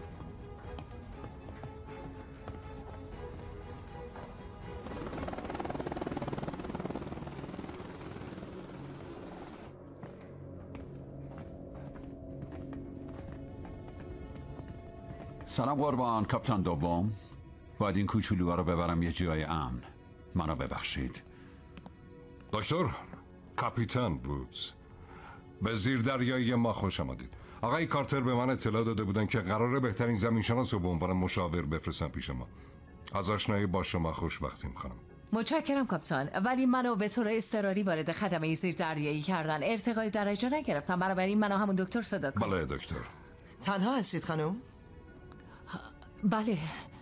Speaker 13: سلام قربان، کاپیتان دوم. باید این کوچولوها رو ببرم یه جای امن. منو ببخشید.
Speaker 8: دکتر، کاپیتان وودز، به زیر دریایی ما خوش آمدید. آقای کارتر به من اطلاع داده بودن که قراره بهترین زمینشناس رو به عنوان مشاور بفرستن پیش ما. از آشنایی با شما خوشبختی می‌خوام.
Speaker 5: متشکرم کاپیتان، ولی منو به طور اضطراری وارد خدمه زیر دریایی کردن. ارتقای درجه نگرفتم، بنابراین منو همون دکتر صدا کن.
Speaker 8: بله دکتر.
Speaker 9: تنها هستید خانم؟
Speaker 5: بله.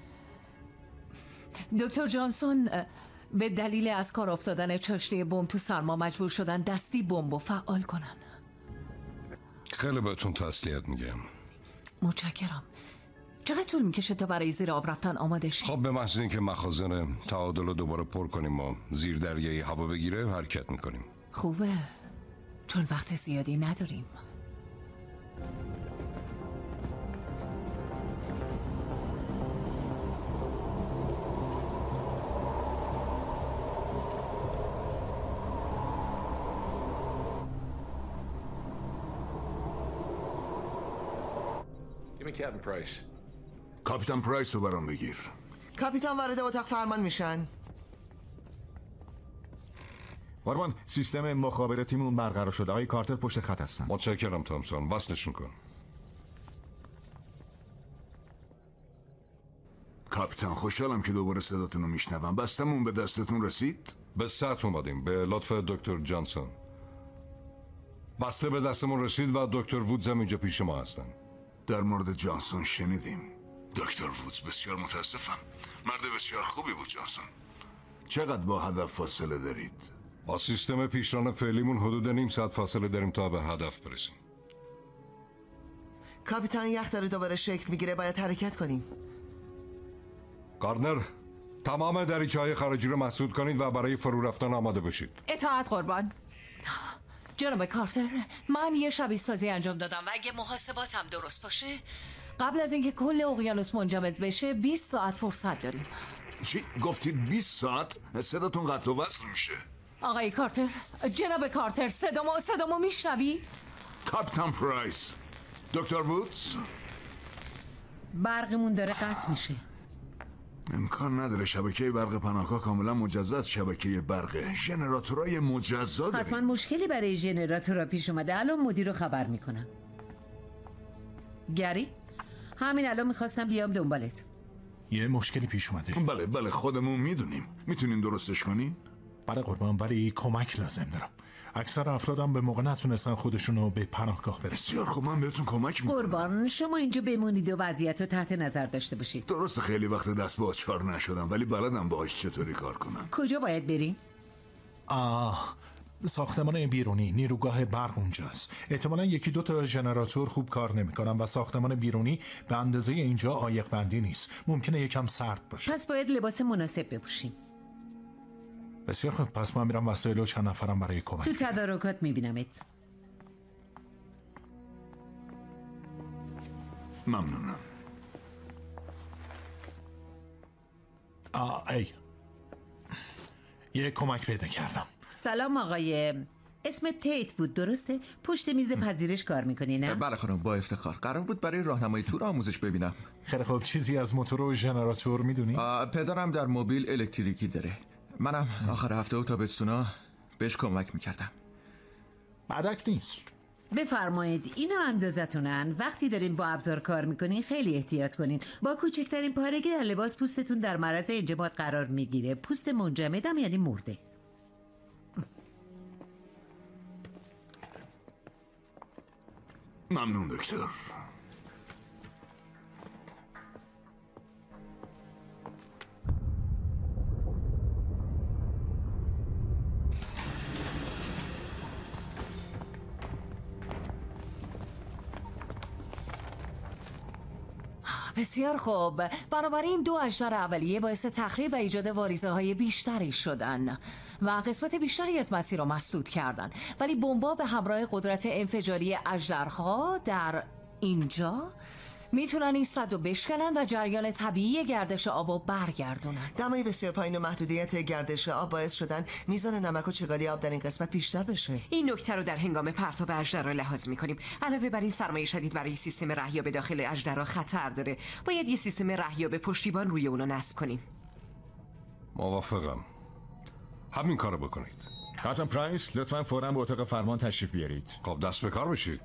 Speaker 5: دکتر جانسون به دلیل از کار افتادن چاشنی بمب تو سرما مجبور شدن دستی بمبو فعال کنن.
Speaker 8: خیلی بهتون تسلیت میگم.
Speaker 5: متشکرم. چقدر طول میکشه تا برای زیر آب رفتن آماده شید؟
Speaker 8: خب به محض اینکه مخازن تعادل رو دوباره پر کنیم و زیر دریایی هوا بگیره حرکت میکنیم.
Speaker 5: خوبه، چون وقت زیادی نداریم.
Speaker 7: کاپیتان پرایس رو برام بگیر.
Speaker 9: کاپیتان وارد اتاق فرمان میشن.
Speaker 11: قربان، سیستم مخابراتیمون برقرار شده. آقای کارتر پشت خط هستن.
Speaker 8: متشکرم تامسون، وصلشون کن.
Speaker 7: کاپیتان، خوشحالم که دوباره صداتون رو میشنوم. بستمون به دستتون رسید؟
Speaker 8: به سطح اومدیم، به لطف دکتر جانسون. بسته به دستمون رسید و دکتر وودز هم اینجا پیش ما هستن.
Speaker 7: در مورد جانسون شنیدیم. دکتر وودز، بسیار متاسفم. مرد بسیار خوبی بود جانسون. چقدر با هدف فاصله دارید؟
Speaker 8: با سیستم پیشران فعلیمون حدود نیم ساعت فاصله داریم تا به هدف برسیم.
Speaker 9: کاپیتان، یخ داره دوباره شکل میگیره، باید حرکت کنیم.
Speaker 8: گاردنر، تمام دریچه‌های خارجی رو مسدود کنید و برای فرو رفتن آماده بشید.
Speaker 10: اطاعت قربان.
Speaker 5: جناب کارتر، من یه شبیه سازی انجام دادم و اگه محاسباتم درست باشه قبل از اینکه کل اقیانوس منجمد بشه 20 ساعت فرصت داریم.
Speaker 7: چی؟ گفتید 20 ساعت؟ صداتون قطع و وصل میشه.
Speaker 5: آقای کارتر، جناب کارتر، صدامو میشنوید؟
Speaker 7: کاپیتان پرایس، دکتر وودز،
Speaker 14: برقمون داره قطع میشه.
Speaker 7: امکان نداره. شبکه برق پناهگاه کاملا مجزا از شبکه برق. ژنراتورای مجزا داریم.
Speaker 14: حتما مشکلی برای ژنراتورها پیش اومده. الان مدیر رو خبر میکنم. گری، همین الان میخواستم بیام دنبالت.
Speaker 17: یه مشکلی پیش اومده.
Speaker 7: بله خودمون میدونیم. میتونین درستش کنین؟
Speaker 17: بله قربان، ولی کمک لازم دارم. اکثر افرادم به موقع نتونستن خودشونو به پناهگاه برسونن.
Speaker 7: بسیار خوب، من بهتون کمک میکنم.
Speaker 14: قربان، شما اینجا بمونید و وضعیت رو تحت نظر داشته باشید.
Speaker 7: درسته خیلی وقت دست به آچار نشدم، ولی بلدم باهاش چطوری کار کنم.
Speaker 14: کجا باید بریم؟
Speaker 17: ساختمان بیرونی، نیروگاه برق اونجاست. احتمالاً یکی دو تا ژنراتور خوب کار نمیکنن و ساختمان بیرونی به اندازه اینجا عایق بندی نیست. ممکنه یکم سرد باشه.
Speaker 14: پس باید لباس مناسب بپوشیم.
Speaker 17: بسیار خوب، پس من میرم وسایل و چند نفرم برای کمک.
Speaker 14: تو تدارکات میبینمت.
Speaker 7: ممنونم.
Speaker 17: یه کمک پیدا کردم.
Speaker 14: سلام آقای، اسم تیت بود درسته؟ پشت میز پذیرش کار میکنی نه؟
Speaker 18: بله خانم، با افتخار. قرار بود برای راهنمای تور آموزش ببینم.
Speaker 17: خیلی خوب، چیزی از موتور و ژنراتور میدونی؟
Speaker 18: پدرم در موبیل الکتریکی داره. منم آخر هفته و تابستونا بهش کمک میکردم.
Speaker 17: بدک نیست.
Speaker 14: بفرمایید، اینا اندازتونن. وقتی دارین با ابزار کار میکنین خیلی احتیاط کنین. با کوچکترین پارگی در لباس پوستتون در معرض انجماد قرار میگیره. پوست منجمدم یعنی مرده.
Speaker 7: ممنون دکتر.
Speaker 5: بسیار خوب. بنابراین 2 اجدار اولیه باعث تخریب و ایجاد واریزه های بیشتری شدن و قسمت بیشتری از مسیر را مسدود کردن، ولی بمبا به همراه قدرت انفجاری اژدرها در اینجا میتونن این سد رو بشکنن و جریان طبیعی گردش آب رو برگردونن.
Speaker 9: دمای بسیار پایین و محدودیت گردش آب باعث شدن میزان نمک و چگالی آب در این قسمت بیشتر بشه.
Speaker 12: این نکته رو در هنگام پرتاب اژدها لحاظ میکنیم. علاوه بر این سرمایه شدید برای سیستم رهیاب داخل اژدها خطر داره. باید یه سیستم رهیاب پشتیبان روی اونو نصب کنیم.
Speaker 8: موافقم. همین کارو بکنید.
Speaker 11: کاپتان پرایس لطفاً فوراً به اتاق فرمان تشریف بیارید.
Speaker 8: خب دست به کار بشید.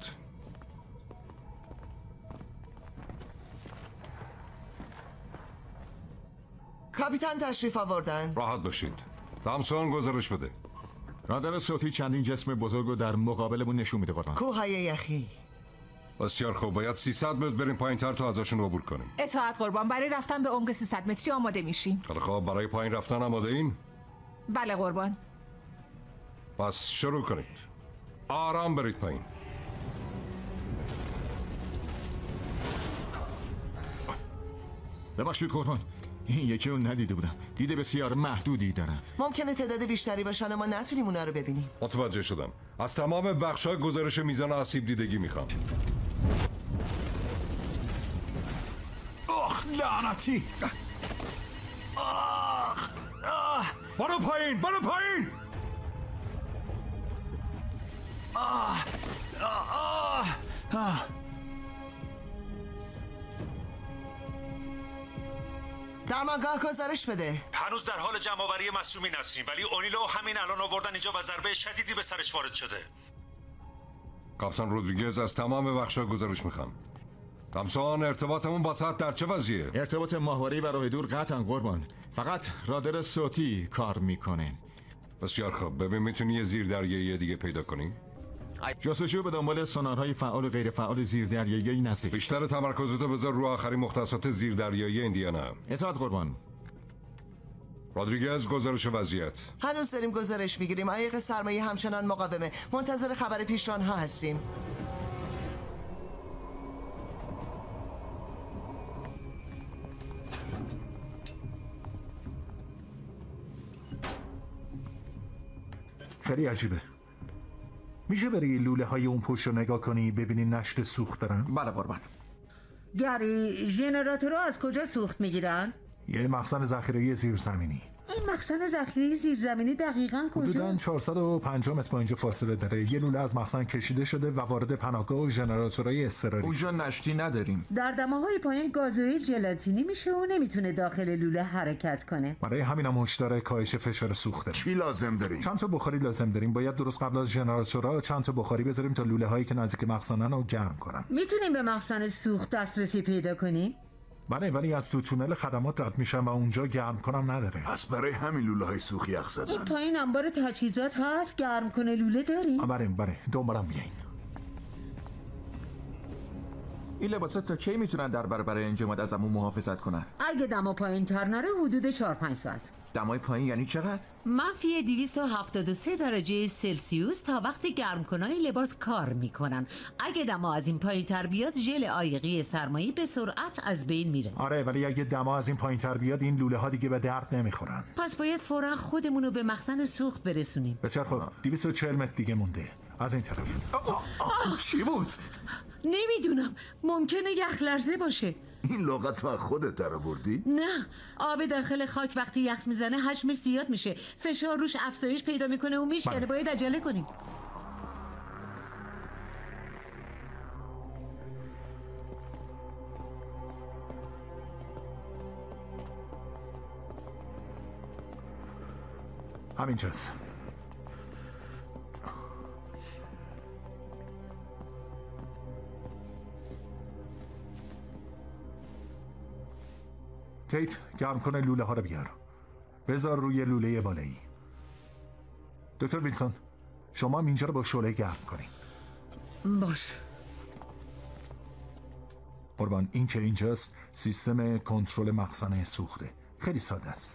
Speaker 9: کاپیتان تشریف آوردن.
Speaker 8: راحت باشید. تامسون گزارش بده.
Speaker 11: رادار صوتی چندین جسم بزرگ رو در مقابلمون نشون میده قربان.
Speaker 9: کوههای یخی.
Speaker 8: بسیار خوب. باید 300 متر بریم پایین‌تر تا ازشون عبور کنیم.
Speaker 10: اطاعت قربان. برای رفتن به عمق 300 متری آماده میشیم.
Speaker 8: خب برای پایین رفتن آماده این؟
Speaker 10: بله قربان.
Speaker 8: پس شروع کنید. آرام برید پایین.
Speaker 11: ببخشید قربان، این یکی رو ندیده بودم. دید بسیار محدودی دارم.
Speaker 9: ممکنه تعداد بیشتری باشن ما نتونیم اونا رو ببینیم.
Speaker 8: متوجه شدم. از تمام بخش‌ها گزارش میزان آسیب دیدگی میخوام.
Speaker 17: آخ لعنتی. آخ
Speaker 8: برو پایین، برو پایین.
Speaker 9: درمانگاه گزارش بده.
Speaker 4: هنوز در حال جمع‌آوری مصدومین هستیم، ولی اونیلو همین الان آوردن اینجا و ضربه شدیدی به سرش وارد شده.
Speaker 8: کاپتان رودریگز از تمام بخش‌ها گزارش میخوام. تامسون ارتباطمون با سطح در چه وضعیه؟
Speaker 11: ارتباط ماهواره‌ای و راه دور قطعاً قربان. فقط رادار صوتی کار میکنه.
Speaker 8: بسیار خوب. ببین میتونی یه زیردریایی دیگه پیدا کنی؟
Speaker 11: جستجو به دنبال سونارهای فعال و غیر فعال زیردریایی نزدیک.
Speaker 8: بیشتر تمرکزتو بذار رو آخرین مختصات زیردریایی ایندیانا.
Speaker 11: اطاعت قربان.
Speaker 8: رودریگز گزارش وضعیت.
Speaker 9: هنوز داریم گزارش میگیریم. عایق سرمایه همچنان مقاومه. منتظر خبر پیشرانها هستیم.
Speaker 17: خیلی عجیبه. میشه بری لوله های اون پشت رو نگاه کنی ببینی نشت سوخت دارن؟
Speaker 18: بله قربان.
Speaker 14: گری ژنراتورها از کجا سوخت میگیرن؟
Speaker 17: یه مخزن ذخیره زیرزمینی.
Speaker 14: این مخزن ذخیره زیرزمینی دقیقاً کجا؟
Speaker 17: حدوداً 450 متر با اینجا فاصله داره. یه لوله از مخزن کشیده شده و وارد پناهگاه و ژنراتورهای اضطراری.
Speaker 18: اونجا نشتی نداریم.
Speaker 14: در دماهای پایین گازوئیل ژلاتینی میشه و نمیتونه داخل لوله حرکت کنه.
Speaker 17: برای همینم هشدار کاهش فشار سوخت داریم.
Speaker 7: چی لازم داریم؟
Speaker 17: چند تا بخاری لازم داریم. باید درست قبل از ژنراتورها چند تا بخاری بذاریم تا لوله هایی که نزدیک مخزنن رو گرم کنن.
Speaker 14: میتونیم به مخزن سوخت دسترسی پیدا کنیم؟
Speaker 17: بله، ولی از تو تونل خدمات رد میشن و اونجا گرم کنم نداره.
Speaker 7: پس برای همین لوله های سوخت یخ زدن.
Speaker 14: این پایین انبار تجهیزات هست گرم کنه لوله داریم؟
Speaker 17: بله دنبالم بیاین.
Speaker 18: این لباسات تا کی میتونن در برابر انجماد از همون محافظت کنن؟
Speaker 14: اگه دما پایین تر نره حدود 4-5 ساعت.
Speaker 18: دمای پایین یعنی چقدر؟
Speaker 14: منفی 273 درجه سلسیوس تا وقتی گرمکنای لباس کار میکنن. اگه دما از این پایین تر بیاد ژل عایقی سرمایی به سرعت از بین میره.
Speaker 17: آره، ولی اگه دما از این پایین تر بیاد این لوله ها دیگه به درد نمیخورن.
Speaker 14: پس باید فوراً خودمون رو به مخزن سوخت برسونیم.
Speaker 17: بسیار خوب. 240 متر دیگه مونده. از این طرف.
Speaker 7: چی بود؟
Speaker 14: نمیدونم، ممکنه یخ لرزه باشه.
Speaker 7: این لغت تو از خودت درآوردی؟
Speaker 14: نه، آب داخل خاک وقتی یخ میزنه حجمش زیاد میشه، فشار روش افزایش پیدا میکنه و میشکنه. باید عجله کنیم.
Speaker 17: همینجاست. تیت گرم کنه لوله ها رو بیار. بذار روی لوله بالایی. دکتر ویلسون شما هم اینجا رو با شعله گرم کنین.
Speaker 14: باش.
Speaker 17: قربان، این که اینجاست سیستم کنترل مخزن سوخته. خیلی ساده است.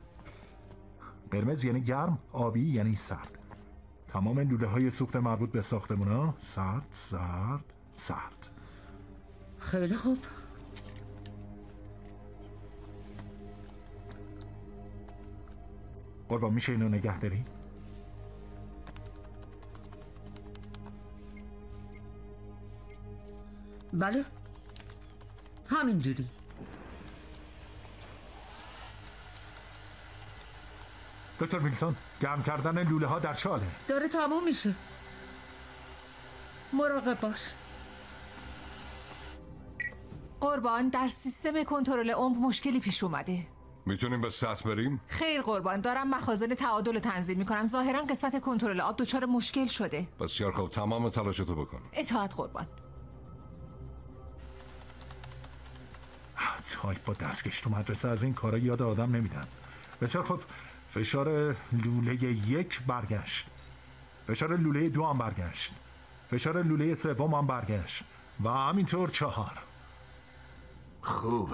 Speaker 17: قرمز یعنی گرم، آبی یعنی سرد. تمام لوله های سوخت مربوط به ساختمونا سرد.
Speaker 14: خیلی خوب.
Speaker 17: قربان میشه اینو نگه داری؟
Speaker 14: بله همینجوری.
Speaker 17: دکتر ویلسون، گرم کردن لوله ها در چاله.
Speaker 14: داره تموم میشه. مراقب باش.
Speaker 10: قربان، در سیستم کنترل عمق مشکلی پیش اومده.
Speaker 8: میتونیم به سطح بریم؟
Speaker 10: خیر قربان، دارم مخازن تعادل رو تنظیم میکنم. ظاهرا قسمت کنترل آب دچار مشکل شده.
Speaker 8: بسیار خوب، تمام تلاشتو بکن.
Speaker 10: اطاعت قربان.
Speaker 17: تایپ با دستکش تو مدرسه از این کارا یاد آدم نمیدن. بسیار خوب، فشار لوله 1 برگشت، فشار لوله 2 هم برگشت، فشار لوله 3 هم برگشت و همینطور 4.
Speaker 7: خوبه.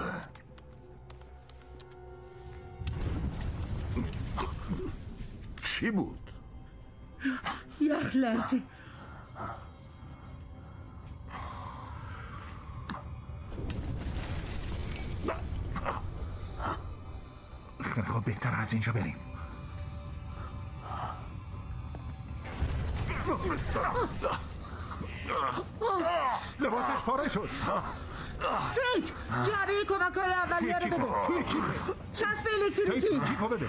Speaker 7: چی بود؟
Speaker 14: یخ لرزه.
Speaker 17: خیلی خب، بهتر از اینجا بریم. لباسش پاره شد.
Speaker 14: تیت، جعبه کمک‌های اولیه رو بده. چسب الکتریکی.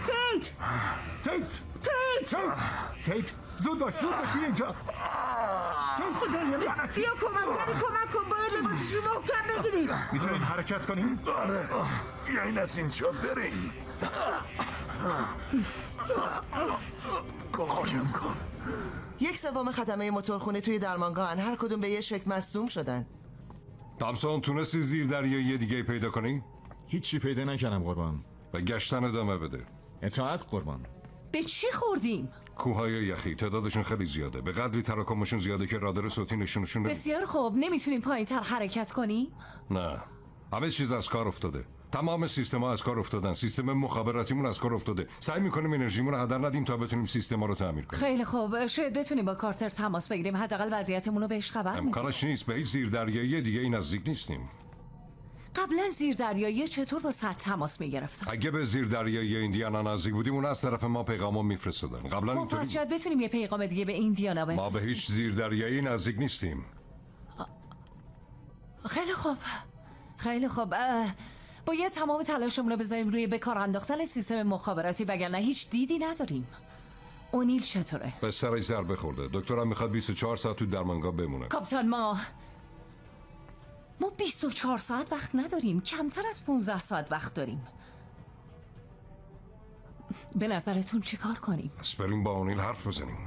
Speaker 17: تیت، زود باش بیا اینجا.
Speaker 14: بیا کمک کن، باید لباسشو محکم بگیریم.
Speaker 17: میتونین حرکت کنیم؟
Speaker 7: آره، بیاین از اینجا بریم. کمکم کن.
Speaker 9: 1/3 خدمه موتورخونه توی درمانگاهن، هر کدوم به یه شکل مصدوم شدن.
Speaker 8: تامسون، تونستی زیر دریایی دیگه پیدا کنی؟
Speaker 11: هیچی پیدا نکردم قربان.
Speaker 8: و گشتن ادامه بده.
Speaker 11: اطاعت قربان.
Speaker 5: به چی خوردیم؟
Speaker 8: کوههای یخی تعدادشون خیلی زیاده، به قدری تراکمشون زیاده که رادار صوتی نشونشون نمیده.
Speaker 5: بسیار خوب، نمیتونیم پایین‌تر حرکت کنی؟
Speaker 8: نه، همه چیز از کار افتاده. تمام سیستم‌ها از کار افتادن. سیستم مخابراتیمون از کار افتاده. سعی می‌کنیم انرژیمون رو هدر ندیم تا بتونیم سیستم‌ها رو تعمیر کنیم.
Speaker 5: خیلی خوب، شاید بتونیم با کارتر تماس بگیریم، حداقل وضعیتمون رو بهش خبر میدیم.
Speaker 8: امکانش نیست، به هیچ زیردریایی دیگه نزدیک نیستیم.
Speaker 5: قبلا زیردریایی چطور با سطح تماس میگرفتن؟
Speaker 8: اگه به زیردریایی ایندیانا نزدیک بودیم، اون از طرف ما پیغامو میفرستادن. قبلا
Speaker 5: خب
Speaker 8: اینطوری
Speaker 5: پس شاید بتونیم یه پیغام دیگه به ایندیانا بفرستیم.
Speaker 8: ما به هیچ زیردریایی نزدیک نیستیم.
Speaker 5: خیلی خوب. باید تمام تلاشمون رو بذاریم روی به کار انداختن سیستم مخابراتی، وگرنه هیچ دیدی نداریم. اونیل چطوره؟
Speaker 8: به سرش ضربه خورده. دکترم میخواد 24 ساعت تو درمانگاه بمونه.
Speaker 5: کاپیتان، ما 24 ساعت وقت نداریم، کمتر از 15 ساعت وقت داریم. به نظرتون چی کار کنیم؟
Speaker 8: پس بریم با اونیل حرف بزنیم.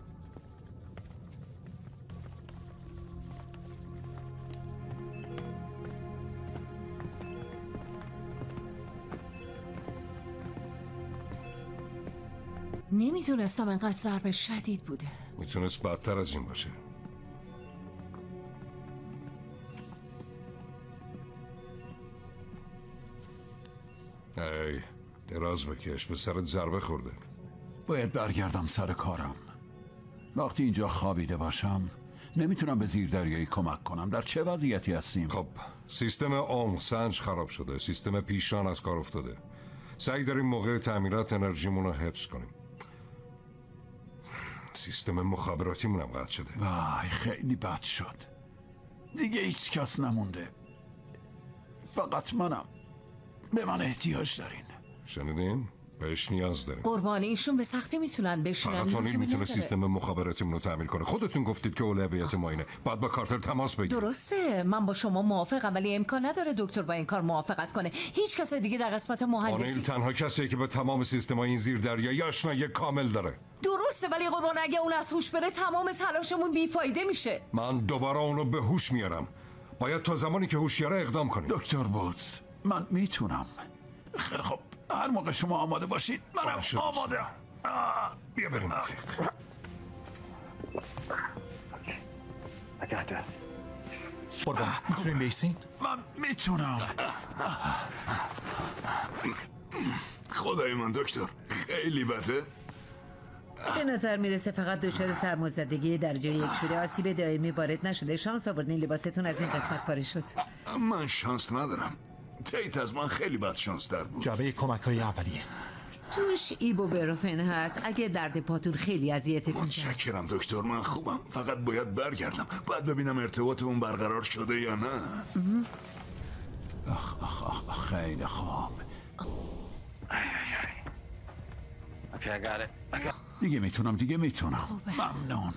Speaker 5: نمیدونستم انقدر ضربه شدید بوده.
Speaker 8: میتونست بدتر از این باشه. ای دراز بکش، به سرت ضربه خورده.
Speaker 13: باید برگردم سر کارم. وقتی اینجا خوابیده باشم نمیتونم به زیردریایی کمک کنم. در چه وضعیتی هستیم؟
Speaker 8: خب سیستم عمق سنج خراب شده، سیستم پیشان از کار افتاده. سعی داریم موقع تعمیرات انرژیمون رو حفظ کنیم. سیستم مخابراتیمون هم قطع شده.
Speaker 13: وای خیلی بد شد. دیگه هیچ کس نمونده، فقط منم. به من احتیاج دارین.
Speaker 8: شنیدین؟ بهش نیاز داریم.
Speaker 5: قربانی ایشون به سختی میتونن بشینن.
Speaker 8: فقط اونیل میتونه سیستم مخابراتیمون رو تعمیر کنه. خودتون گفتید که اولویت ما اینه. باید با کارتر تماس بگیرید.
Speaker 5: درسته، من با شما موافقم، ولی امکان نداره دکتر با این کار موافقت کنه. هیچ کس دیگه در قسمت مهندسی.
Speaker 8: اونیل تنها کسیه که به تمام سیستم‌های این زیردریایی آشنایی کامل داره.
Speaker 5: درسته، ولی قربان اگه اون از هوش بره تمام تلاشمون بیفایده میشه.
Speaker 8: من دوباره اونو به هوش میارم. باید تا زمانی که هوشیاره اقدام کنید.
Speaker 13: دکتر وودز، من میتونم. خیلی خب، هر موقع شما آماده باشید منم آماده.
Speaker 8: بیا بریم.
Speaker 17: قربان میتونیم بیسین؟
Speaker 13: من میتونم.
Speaker 7: خدای من دکتر، خیلی بده.
Speaker 14: به نظر میرسه فقط دچار سرمازدگی درجه 1 شده، آسیب دائمی وارد نشده. شانس آوردین لباستون از این قسمت پاره شد.
Speaker 7: من شانس ندارم. تیت از من خیلی بد شانس در بود.
Speaker 17: جعبه کمک‌های اولیه.
Speaker 14: توش ایبوپروفن هست اگه درد پاتون خیلی اذیتتون کرد.
Speaker 7: متشکرم دکتر، من خوبم. فقط باید برگردم. باید ببینم ارتباطمون برقرار شده یا نه.
Speaker 13: خیلی خوب. دیگه میتونم. ممنون.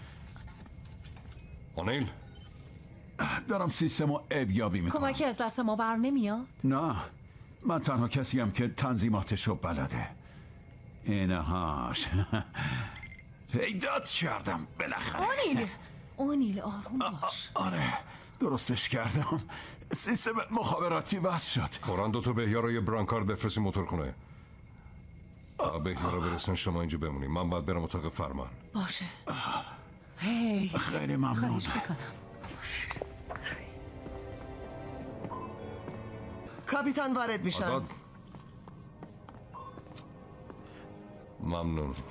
Speaker 8: اونیل
Speaker 13: دارم سیستمو ابیابی میکنم.
Speaker 5: کمکی از دست ما بر نمیاد؟
Speaker 13: نه، من تنها کسیم که تنظیماتشو بلده. اینهاش پیدات کردم بالاخره.
Speaker 5: اونیل آروم باش.
Speaker 13: آره درستش کردم. سیستم مخابراتی وصل شد.
Speaker 8: فوراً 2 تا بهیا رو یه برانکار بفرستی موتورخونه. بهیا رو برسن، شما اینجا بمونیم. من باید برم اتاق فرمان.
Speaker 5: باشه.
Speaker 13: خیلی ممنون.
Speaker 5: خواهش میکنم.
Speaker 9: کاپیتان وارد میشن.
Speaker 8: آزاد. ممنون.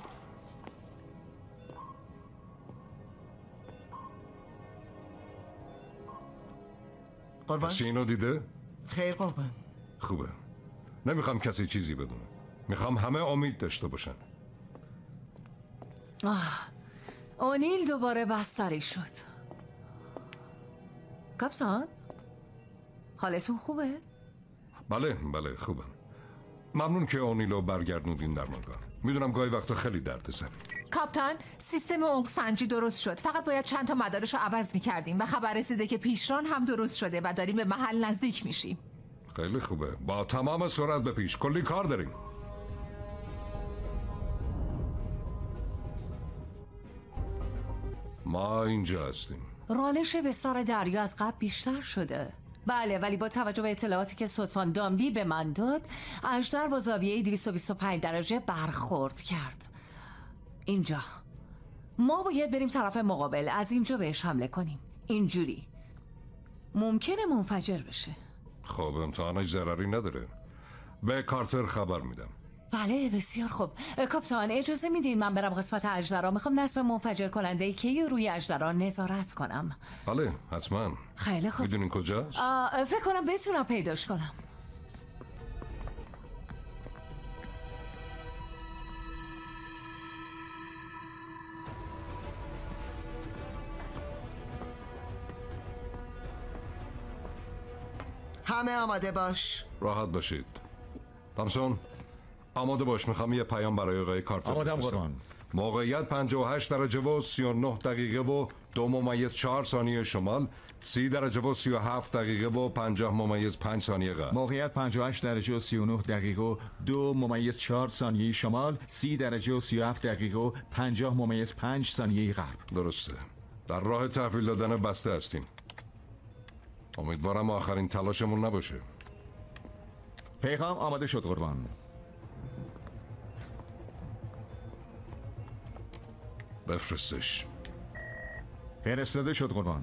Speaker 9: قربان؟
Speaker 8: کسی اینو دیده؟
Speaker 9: خیر قربان.
Speaker 8: خوبه. نمیخوام کسی چیزی بدونه. میخوام همه امید داشته باشن.
Speaker 5: اونیل دوباره بستری شد. کاپیتان حالتون خوبه؟
Speaker 8: بله خوبم. ممنون که اونیلو برگردوندین در مانگار. میدونم گاهی وقتا خیلی درد سر.
Speaker 10: کاپتان، سیستم عمق سنجی درست شد. فقط باید چند تا مدارش رو عوض می‌کردیم و خبر رسیده که پیشران هم درست شده و داریم به محل نزدیک میشیم.
Speaker 8: خیلی خوبه. با تمام سرعت به پیش. کلی کار داریم. ما اینجا هستیم.
Speaker 5: رانش بستر دریا از قبل بیشتر شده. بله، ولی با توجه به اطلاعاتی که صدفان دامبی به من داد، اژدر با زاویه 225 درجه برخورد کرد. اینجا ما باید بریم طرف مقابل، از اینجا بهش حمله کنیم. اینجوری ممکنه منفجر بشه.
Speaker 8: خب امتحانش ضرری نداره. به کارتر خبر میدم.
Speaker 5: بله بسیار خوب. کاپیتان اجازه میدین من برم قسمت اژدرا؟ میخوام نصب منفجر کننده که روی اژدرا نظارت کنم.
Speaker 8: بله حتما.
Speaker 5: خیلی خوب.
Speaker 8: میدونین کجاست؟
Speaker 5: فکر کنم بتونم پیداش کنم.
Speaker 9: همه آماده باش.
Speaker 8: راحت باشید. تامسون آماده باش. میخوام یه پیام برای آقای کارتر.
Speaker 11: آمادم قربان.
Speaker 8: موقعیت 58 درجه و 39 دقیقه و 2.4 ثانیه شمال، 30 درجه و 37 دقیقه و 50.5 ثانیه غرب.
Speaker 11: موقعیت 58 درجه و 39 دقیقه و 2.4 ثانیه شمال، 30 درجه و 37 دقیقه و 50.5 ثانیه غرب.
Speaker 8: درسته. در راه تحویل دادن بسته هستیم. امیدوارم آخرین تلاشمون نباشه.
Speaker 11: پیغام آماده شد قربان.
Speaker 8: بفرستش.
Speaker 11: فرستاده شد قربان.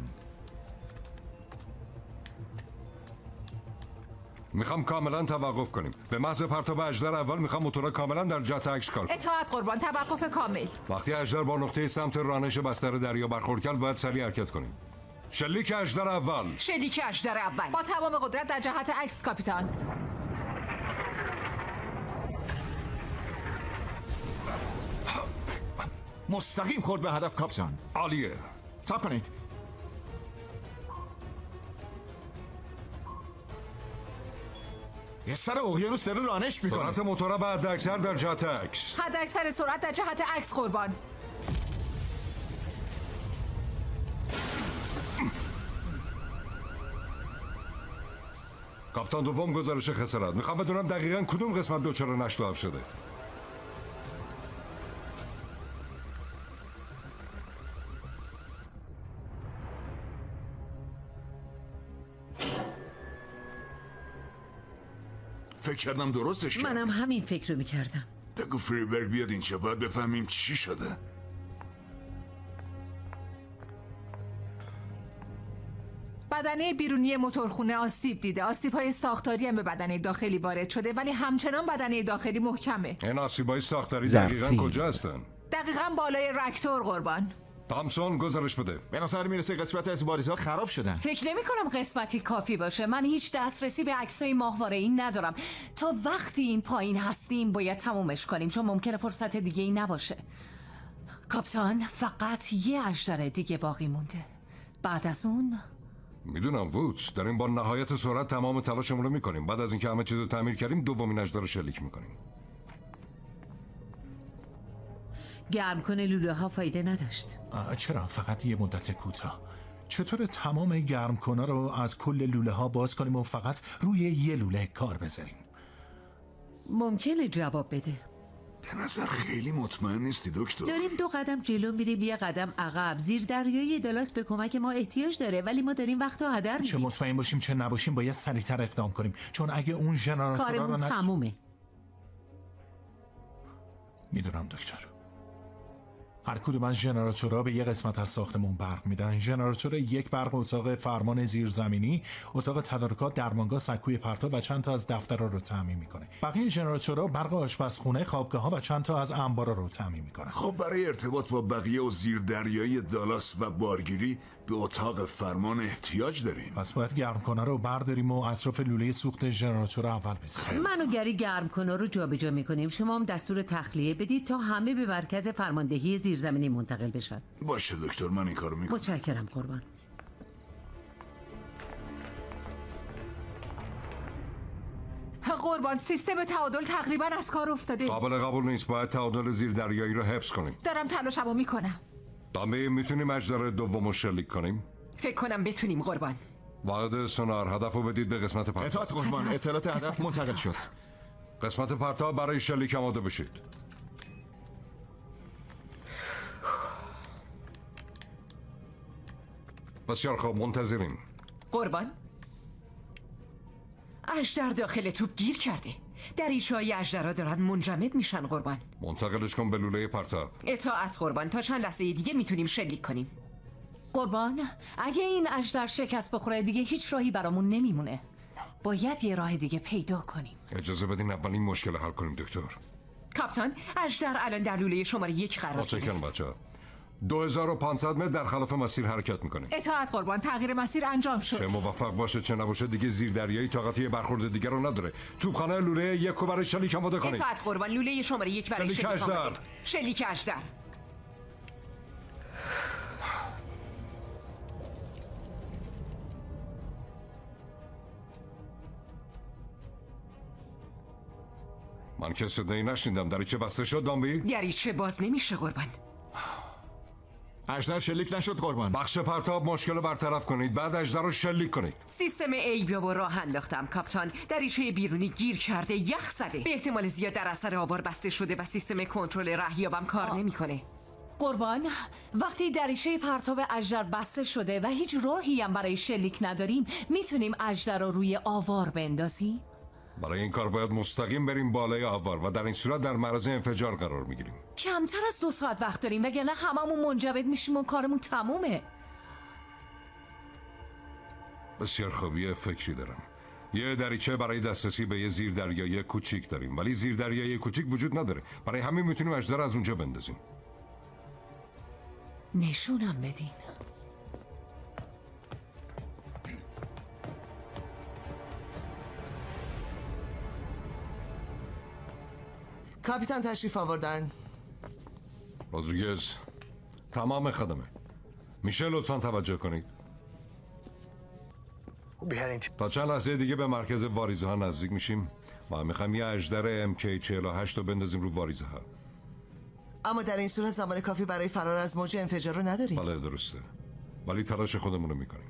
Speaker 8: میخوام کاملا توقف کنیم. به محض پرتاب اژدر اول میخوام موتورها کاملا در جهت عکس کار کنه.
Speaker 10: اطاعت قربان. توقف کامل.
Speaker 8: وقتی اژدر با نقطه سمت رانش بستر دریا برخورد کرد باید سریع حرکت کنیم. شلیک اژدر اول.
Speaker 12: شلیک اژدر اول.
Speaker 10: با تمام قدرت در جهت عکس کاپیتان.
Speaker 11: مستقیم خورد به هدف کاپیتان.
Speaker 8: عالیه.
Speaker 11: صبر کنید. یه سر اقیانوس داره رانش میکنه.
Speaker 8: سرعت موتورها به حداکثر در جهت عکس.
Speaker 10: حداکثر سرعت در جهت عکس قربان.
Speaker 8: کاپیتان دوم گزارش خسارت. میخوام بدونم دقیقاً کدوم قسمت دچار نشت و حب شده.
Speaker 7: فکر کردم درستش کردم.
Speaker 14: منم همین فکر رو میکردم.
Speaker 7: بگو فریبرگ بیاد اینجا، باید بفهمیم چی شده.
Speaker 10: بدنه بیرونی موتورخونه آسیب دیده. آسیب‌های ساختاری هم به بدنه داخلی وارد شده، ولی همچنان بدنه داخلی محکمه.
Speaker 8: این آسیب‌های ساختاری دقیقاً کجا هستن؟
Speaker 10: دقیقاً بالای راکتور قربان.
Speaker 8: تامسون گزارش بده.
Speaker 11: به نظر میرسه قسمت از واریزها خراب شدن.
Speaker 5: فکر نمی کنم قسمتی کافی باشه. من هیچ دسترسی به عکسای ماهواره‌ای ندارم. تا وقتی این پایین هستیم باید تمومش کنیم، چون ممکنه فرصت دیگه ای نباشه. کاپیتان، فقط یه اژدر دیگه باقی مونده. بعد از اون
Speaker 8: میدونم وودز، داریم با نهایت سرعت تمام تلاشمون رو میکنیم. بعد از اینکه همه چیز رو تعمیر کردیم دومین اژدر رو شلیک میکنیم.
Speaker 14: گرم کنه لوله ها فایده نداشت.
Speaker 17: چرا فقط یه مدت کوتاه؟ چطور تمام گرم کنه رو از کل لوله ها باز کنیم و فقط روی یه لوله کار بذاریم؟
Speaker 14: ممکنه جواب بده.
Speaker 7: به نظر خیلی مطمئن نیستی دکتر.
Speaker 14: داریم 2 قدم جلو میریم، 1 قدم عقب. زیر دریای دالاس به کمک ما احتیاج داره، ولی ما داریم وقت رو هدر میدیم.
Speaker 17: چه مطمئن باشیم چه نباشیم باید سریعتر اقدام کنیم، چون اگه اون ژنراتورها رو
Speaker 14: تمومه.
Speaker 17: میدونم دکتر. هر کدوم از ژنراتورها به یه قسمت از ساختمون برق میدن. ژنراتور 1 برق اتاق فرمان زیرزمینی، اتاق تدارکات، درمانگاه، سکوی پرتاب و چند تا از دفترها رو تامین میکنه. بقیه ژنراتورها برق آشپزخونه، خوابگاه‌ها و چند تا از انبارا رو تامین میکنن.
Speaker 7: خب برای ارتباط با بقیه و زیردریایی دالاس و بارگیری به اتاق فرمان احتیاج داریم.
Speaker 17: پس باید گرم کنه رو برداریم و اطراف لوله سوخت ژنراتور اول بزنیم.
Speaker 14: من و گری گرم کنه رو جابجا میکنیم. شما هم دستور تخلیه بدید تا همه به مرکز فرماندهی زیرزمینی منتقل بشن.
Speaker 7: باشه دکتر، من این کارو میکنم.
Speaker 14: متشکرم قربان.
Speaker 10: قربان، سیستم تعادل تقریبا از کار افتاده.
Speaker 8: قابل قبول نیست. باید تعادل زیردریایی رو حفظ کنیم.
Speaker 10: دارم تلاشمو میکنم.
Speaker 8: دامبی، میتونیم اژدر دوم رو شلیک کنیم؟
Speaker 12: فکر کنم بتونیم قربان.
Speaker 8: واحد سونار، هدف رو بدید به قسمت پرتاب.
Speaker 11: اطاعت قربان، اطلاعات هدف منتقل شد.
Speaker 8: قسمت پرتاب برای شلیک آماده بشید. بسیار خوب، منتظریم.
Speaker 12: قربان، اژدر داخل توپ گیر کرده. دریچه‌های اژدرها دارن منجمد میشن قربان.
Speaker 8: منتقلش کن به لوله پرتاب.
Speaker 12: اطاعت قربان، تا چند لحظه دیگه میتونیم شلیک کنیم.
Speaker 5: قربان، اگه این اژدر شکست بخوره دیگه هیچ راهی برامون نمیمونه. باید یه راه دیگه پیدا کنیم.
Speaker 8: اجازه بدین اول این مشکل حل کنیم دکتر.
Speaker 12: کاپیتان، اژدر الان در لوله شماره 1 قرار گرفت.
Speaker 8: متشکرم بچه‌ها. 2500 متر در خلاف مسیر حرکت میکنه.
Speaker 10: اطاعت قربان، تغییر مسیر انجام شد.
Speaker 8: چه موفق باشه چه نباشه دیگه زیردریایی طاقت یه برخورد دیگر رو نداره. توپخانه لوله 1 رو برای شلیک آماده کنید.
Speaker 12: اطاعت قربان، لوله شماره 1 برای شلیک آماده. شلیک اژدر.
Speaker 8: من که صدایی نشنیدم. دریچه بسته شد دامبی؟
Speaker 12: دریچه باز نمیشه قربان.
Speaker 11: اژدر شلیک نشد قربان.
Speaker 8: بخش پرتاب مشکل رو برطرف کنید، بعد اژدر رو شلیک کنید.
Speaker 12: سیستم ای بیا با راه انداختم کاپیتان. دریچه بیرونی گیر کرده، یخ زده. به احتمال زیاد در اثر آوار بسته شده و سیستم کنترل رهیابم کار نمیکنه.
Speaker 5: قربان، وقتی دریچه پرتاب اژدر بسته شده و هیچ راهی هم برای شلیک نداریم، میتونیم اژدر رو روی آوار بندازیم؟
Speaker 8: برای این کار باید مستقیم بریم بالای آوار و در این صورت در معرض انفجار قرار میگیریم.
Speaker 5: کمتر از 2 ساعت وقت داریم وگرنه هممون منجمد میشیم و کارمون تمومه.
Speaker 8: بسیار خوب، یه فکری دارم. یه دریچه برای دسترسی به یه زیردریایی کوچیک داریم، ولی زیردریایی کوچیک وجود نداره. برای همین میتونیم اژدر از اونجا بندازیم.
Speaker 5: نشونم بدین.
Speaker 9: کاپیتان تشریف آوردن.
Speaker 8: رودریگز، تمام خدمه. میشه لطفاً توجه کنید. تا چند لحظه دیگه به مرکز واریزه ها نزدیک میشیم. ما میخوایم یه اژدر MK48 رو بندازیم رو واریزه ها.
Speaker 9: اما در این صورت زمان کافی برای فرار از موج انفجار رو نداریم.
Speaker 8: بله درسته، ولی تلاش خودمون رو میکنیم.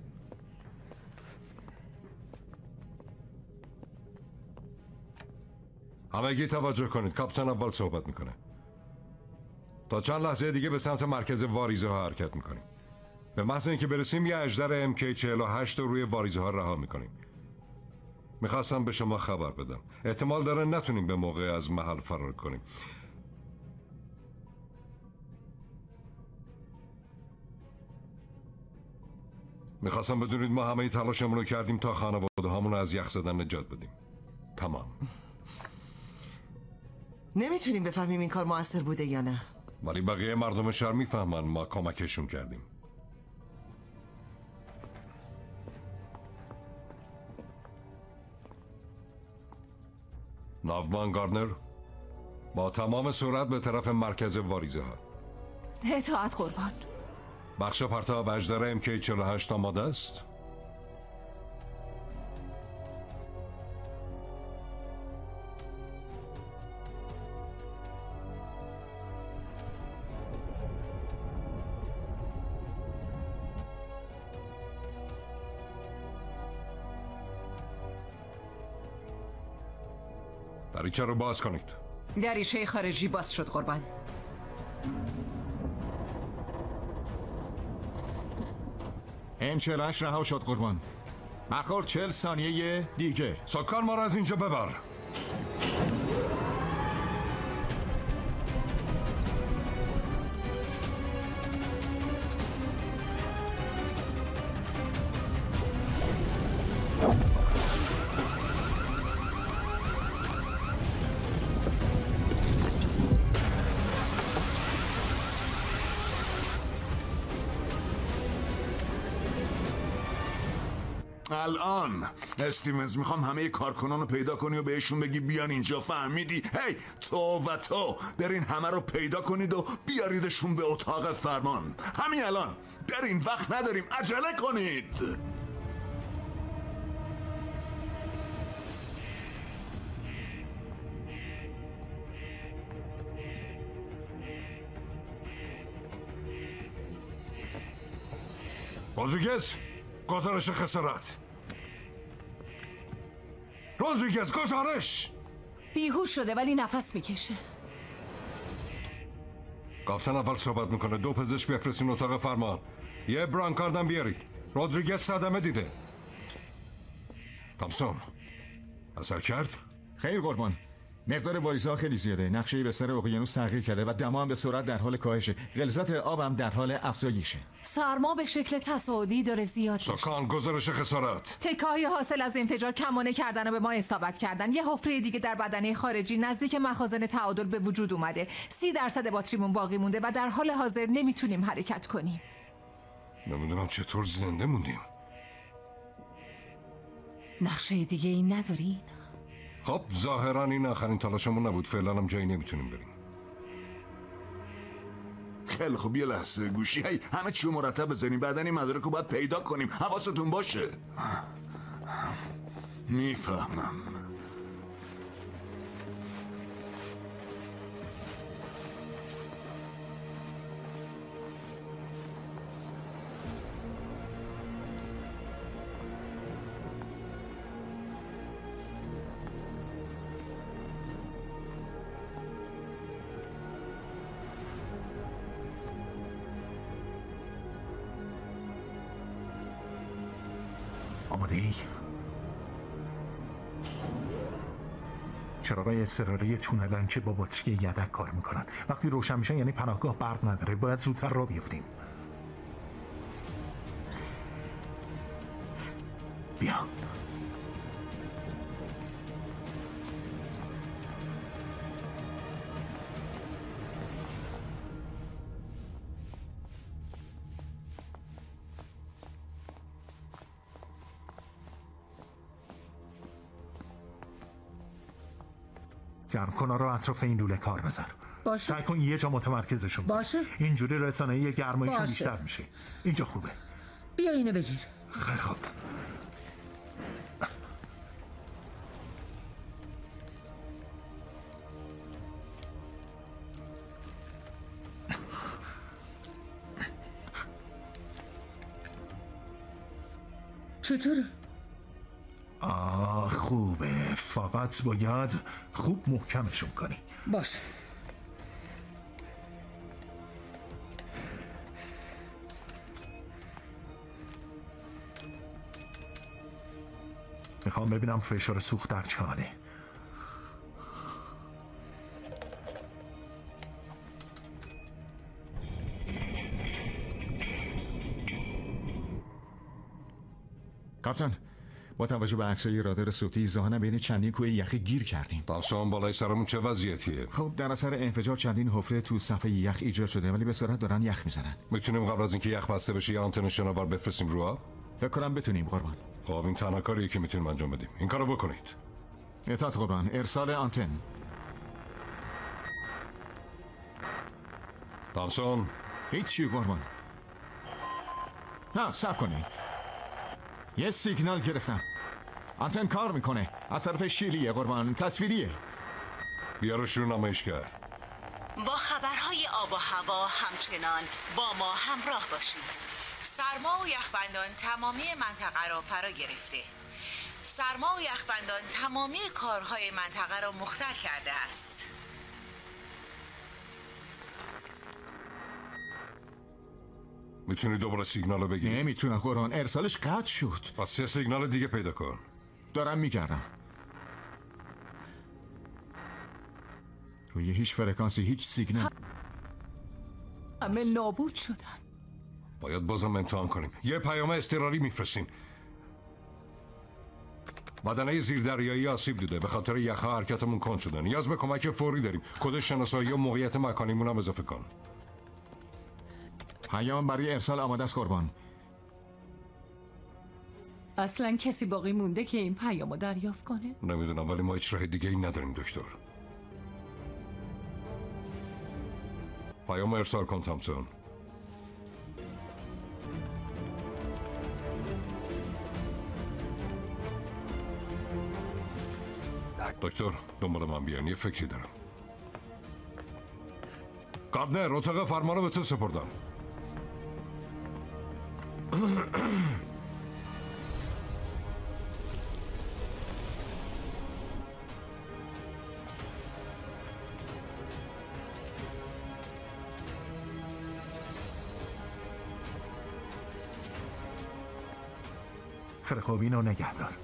Speaker 8: همگی توجه کنید، کاپیتان اول صحبت میکنه. تا چند لحظه دیگه به سمت مرکز واریزه ها حرکت میکنیم. به محض اینکه برسیم یه اژدر MK48 رو روی واریزه ها رها میکنیم. میخواستم به شما خبر بدم، احتمال داره نتونیم به موقع از محل فرار کنیم. میخواستم بدونید ما همه تلاشمون رو کردیم تا خانواده هامون از یخ زدن نجات بدیم. تمام.
Speaker 9: نمیتونیم بفهمیم این کار موثر بوده یا نه.
Speaker 8: ولی بقیه مردم شهر میفهمن ما کمکشون کردیم. ناومان گاردنر با تمام سرعت به طرف مرکز واریزه ها.
Speaker 10: اطاعت قربان.
Speaker 8: بخش پرتاب اژدر MK48 آماده است؟ دریچه رو باز کنید.
Speaker 12: دریچه خارجی باز شد قربان.
Speaker 11: M48 رها شد قربان. برخورد 40 ثانیه دیگه.
Speaker 8: سکان ما را از اینجا ببر.
Speaker 7: الان استیونز میخوام همه کارکنان رو پیدا کنی و بهشون بگی بیان اینجا، فهمیدی؟ هی تو و تو برین همه رو پیدا کنید و بیاریدشون به اتاق فرمان همین الان. برین، وقت نداریم، عجله کنید.
Speaker 8: رودریگز گزارش خسارت. رودریگز گزارش.
Speaker 5: بیهوش شده ولی نفس میکشه.
Speaker 8: کاپتان اول صحبت میکنه. 2 پزشک بفرستین اتاق فرمان. یه برانکاردم بیارید. رودریگز صدمه دیده. تامسون اثر کرد؟
Speaker 11: خیر قربان. مقدار واریزها خیلی زیاده. نقشه بستر اقیانوس تغییر کرده و دما هم به سرعت در حال کاهشه. غلظت آب هم در حال افزایشه.
Speaker 5: سرما به شکل تصاعدی داره زیاد میشه.
Speaker 8: سکان گزارش خسارت.
Speaker 10: تکه‌های حاصل از انفجار کمانه کردن و به ما اصابت کردن. یه حفره دیگه در بدنه خارجی نزدیک مخازن تعادل به وجود اومده. 30% باتریمون باقی مونده و در حال حاضر نمیتونیم حرکت کنیم.
Speaker 8: نمیدونم چطور زنده موندیم.
Speaker 5: نقشه دیگه این ندارین؟
Speaker 8: خب ظاهرا این آخرین تلاشمون نبود. فعلا هم جایی نمیتونیم بریم.
Speaker 7: خیلی خوب، یه لحظه گوشی. هی همه چی رو مرتب بزنیم، بعدن این مدارک رو باید پیدا کنیم. حواستون باشه. میفهمم.
Speaker 17: آماده ای؟ چراغای اضطراری تونلن که با باتری یدک کار میکنن. وقتی روشن میشن یعنی پناهگاه برق نداره. باید زودتر راه بیفتیم. بیا. گرمکنار رو اطراف این لوله کار بزن.
Speaker 14: باشه.
Speaker 17: سعی کن یه جا متمرکزشون.
Speaker 14: باشه.
Speaker 17: اینجوری رسانه‌ای گرماییشون
Speaker 14: باشه.
Speaker 17: بیشتر میشه. اینجا خوبه.
Speaker 14: بیا اینو بگیر.
Speaker 17: خیلی خوب.
Speaker 14: چطوره؟
Speaker 17: خوبه. فقط باید خوب محکمشون کنی.
Speaker 14: باشه.
Speaker 17: میخوام ببینم فشار سوخت در چاله.
Speaker 11: کاپتان با توجه به عکسای رادار صوتی ظاهرا بین چندین کوه یخی گیر کردیم.
Speaker 8: تامسون بالای سرمون چه وضعیتیه؟
Speaker 11: خب در اثر انفجار چندین حفره تو صفحه یخ ایجاد شده ولی به سرعت دارن یخ میزنن.
Speaker 8: میتونیم قبل از اینکه یخ بسته بشه یه آنتن شناور بفرستیم رو آب؟
Speaker 11: فکر کنم بتونیم قربان.
Speaker 8: خب این تنها کاریه که میتونیم انجام بدیم. این کارو بکنید.
Speaker 11: اطاعت قربان. ارسال آنتن.
Speaker 8: تامسون
Speaker 11: هیچی قربان. نه صبر کنید. یه سیگنال گرفتم. آنتن کار میکنه. از طرف شیلیه قربان. تصویریه.
Speaker 8: بیارش رو نمایشگر.
Speaker 19: با خبرهای آب و هوا همچنان با ما همراه باشید. سرما و یخبندان تمامی منطقه را فرا گرفته. سرما و یخبندان تمامی کارهای منطقه را مختل کرده است.
Speaker 8: میتونی دوباره سیگنال رو بگیری؟
Speaker 11: نمیتونم قرآن. ارسالش قطع شد.
Speaker 8: پس چه سیگنال دیگه پیدا کن.
Speaker 11: دارم میگردم. روی هیچ فرکانسی هیچ سیگنال.
Speaker 5: همه نابود شدن.
Speaker 8: باید بازم امتحان کنیم. یه پیام اضطراری میفرستیم. بدنه زیردریایی آسیب دیده. به خاطر یخها حرکتمون کند شده. نیاز به کمک فوری داریم. کد شناسایی و موقعیت مکانیمون هم اضافه کن.
Speaker 11: پیام برای ارسال آماده است قربان.
Speaker 5: اصلا کسی باقی مونده که این پیامو دریافت کنه؟
Speaker 8: نمیدونم ولی ما هیچ راه دیگه ای نداریم دکتر. پیام ارسال کن تامسون. دکتر دنبال من بیان یه فکری دارم. گاردنر اتاق فرمان رو به تو سپردم.
Speaker 17: خیلی خوب اینو نگه دار.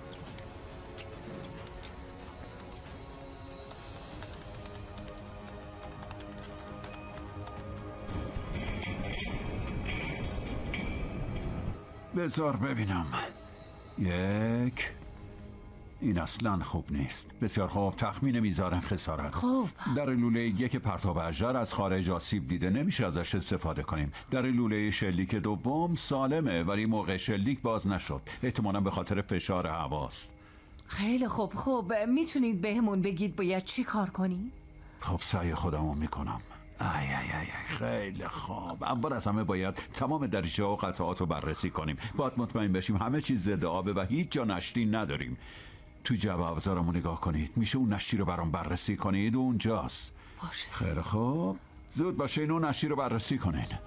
Speaker 13: بذار ببینم. یک. این اصلا خوب نیست. بسیار خوب. تخمین میزان خسارت.
Speaker 5: خوب.
Speaker 13: در لوله یک پرتاب اژدر از خارج آسیب دیده نمیشه ازش استفاده کنیم. در لوله شلیک دوم سالمه ولی موقع شلیک باز نشد. احتمالاً به خاطر فشار هواست.
Speaker 5: خیلی خوب میتونید بهمون بگید باید چی کار کنیم؟
Speaker 13: خب سعی خودمو میکنم. خیلی خوب. اول از همه باید تمام دریچه و قطعات رو بررسی کنیم. باید مطمئن بشیم همه چیز ضد آبه و هیچ جا نشتی نداریم. تو جعبه ابزارمو نگاه کنید. میشه اون نشتی رو برام بررسی کنید؟ اونجاست.
Speaker 5: باشه.
Speaker 13: خیلی خوب. زود باشه اینو نشتی رو بررسی کنید.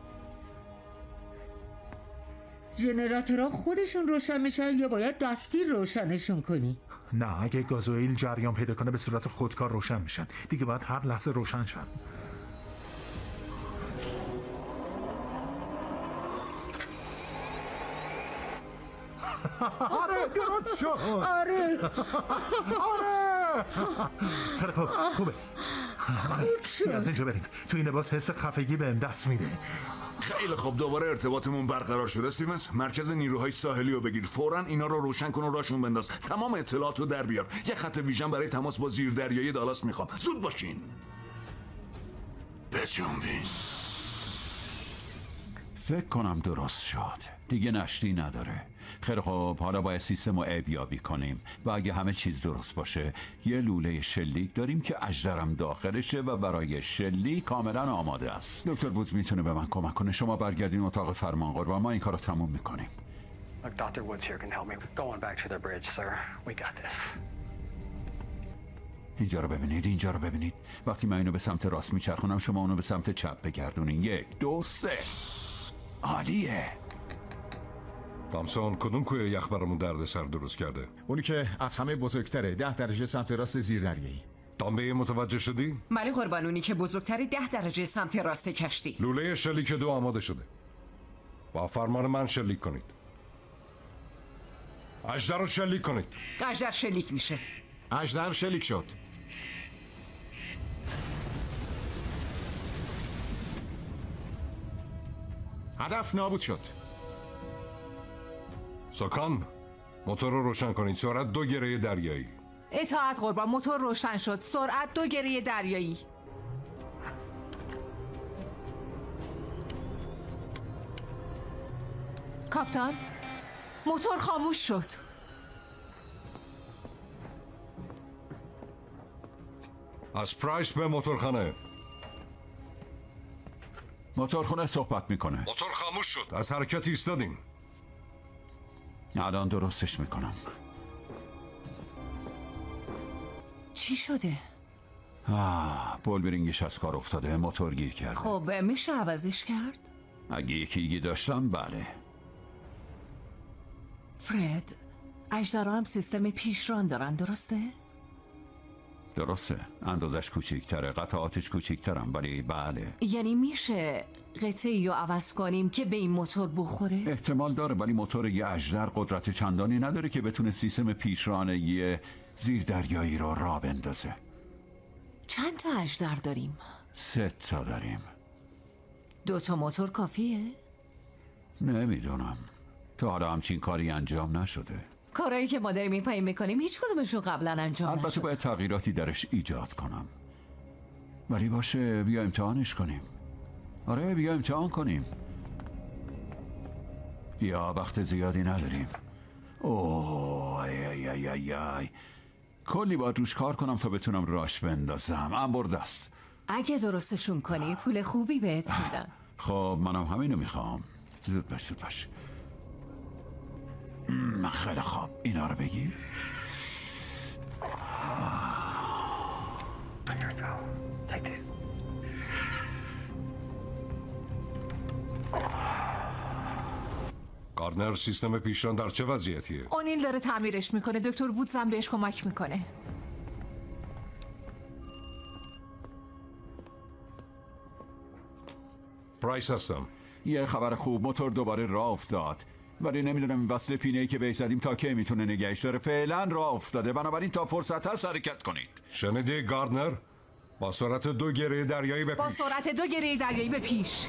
Speaker 14: ژنراتورها خودشون روشن میشن یا باید دستی روشنشون کنی؟
Speaker 17: نه اگه گازوئیل جریان پیدا کنه به صورت خودکار روشن میشن. دیگه باید هر لحظه روشن شن. آره درست شد.
Speaker 14: آره
Speaker 17: خیلی خوبه. از اینجا بریم. تو این لباس حس خفگی بهم دست میده.
Speaker 7: خیلی خوب دوباره ارتباطمون برقرار شده. استیونز مرکز نیروهای ساحلی رو بگیر. فوراً اینا رو روشن کن و راشون بنداز. تمام اطلاعات رو در بیار. یه خط ویژن برای تماس با زیردریایی دالاس میخوام. زود باشین. بجنبین.
Speaker 13: فکر کنم درست شد. دیگه نشتی نداره. خیلی خوب حالا باید سیستم رو ابیابی کنیم و اگه همه چیز درست باشه یه لوله شلیک داریم که اژدرم داخلشه و برای شلیک کاملا آماده است. دکتر وودز میتونه به من کمک کنه. شما برگردین اتاق فرمان قربان. ما این کار رو تموم میکنیم.
Speaker 20: Dr. Woods here can help me. Go on back to the bridge, sir. We got this.
Speaker 13: اینجا رو ببینید. اینجا رو ببینید. وقتی من اینو به سمت راست میچرخونم شما اونو به سمت چپ بگردونین. 1 2 3. عالیه.
Speaker 8: تامسون کدوم کوه یخ برامون دردسر درست کرده؟
Speaker 11: اونی که از همه بزرگتره. 10 درجه سمت راست زیردریایی.
Speaker 8: دامبه متوجه شدی؟
Speaker 12: بله قربان اونی که بزرگتری 10 درجه سمت راست کشتی.
Speaker 8: لوله شلیک 2 آماده شده. با فرمان من شلیک کنید. اژدر رو شلیک کنید.
Speaker 12: اژدر شلیک میشه.
Speaker 11: اژدر شلیک شد. هدف نابود شد.
Speaker 8: سکان موتور رو روشن کنید. سرعت 2 گره دریایی.
Speaker 10: اطاعت قربان. موتور روشن شد. سرعت 2 گره دریایی. کاپتان، موتور خاموش شد.
Speaker 8: از پرایس به موتورخانه.
Speaker 13: موتورخونه صحبت میکنه.
Speaker 8: موتور خاموش شد. از حرکت ایستادیم.
Speaker 13: الان درستش میکنم.
Speaker 3: چی شده؟
Speaker 13: بولبرینگش از کار افتاده. موتور گیر کرده.
Speaker 3: خب میشه عوضش کرد؟
Speaker 13: اگه یکی داشتم بله.
Speaker 3: فرد، اژدرها هم سیستم پیشران دارن درسته؟
Speaker 13: درسته. اندازش کوچیک‌تره، قطعاتش کوچیک‌ترن، ولی بله.
Speaker 3: یعنی میشه قطعی رو عوض کنیم که به این موتور بخوره؟
Speaker 13: احتمال داره، ولی موتور یه اژدر قدرت چندانی نداره که بتونه سیستم پیشرانه زیردریایی رو راه بندازه.
Speaker 3: چند تا اژدر داریم؟
Speaker 13: 3 تا داریم.
Speaker 3: 2 تا موتور کافیه؟
Speaker 13: نمیدونم، تا حالا همچین کاری انجام نشده.
Speaker 3: کارهایی که ما داریم این پایین میکنیم هیچ کدومشون قبلا انجام نشده.
Speaker 13: البته باید تغییراتی درش ایجاد کنم، ولی باشه بیا امتحانش کنیم. آره بیا امتحان کنیم. بیا، وقت زیادی نداریم. اوه ای کلی باید روش کار کنم تا بتونم راش بندازم. انبرده است.
Speaker 3: اگه درستشون کنی پول خوبی بهت میدن.
Speaker 13: خب منم همینو میخوام. زود باش. خیلی خوب، اینا رو بگیر.
Speaker 8: گاردنر، سیستم پیشران در چه وضعیتیه؟
Speaker 10: اونیل داره تعمیرش میکنه. دکتر وودز هم بهش کمک میکنه.
Speaker 8: پرایس هستم.
Speaker 13: یه خبر خوب، موتور دوباره راه افتاد، ولی نمیدونم این وصل پینه‌ای که بهش زدیم تا کی میتونه نگهش داره. فعلا راه افتاده، بنابراین تا فرصت هست حرکت کنید.
Speaker 8: شنیدی گاردنر؟ با سرعت 2 گره دریایی به پیش.
Speaker 10: با سرعت 2 گره دریایی به پیش.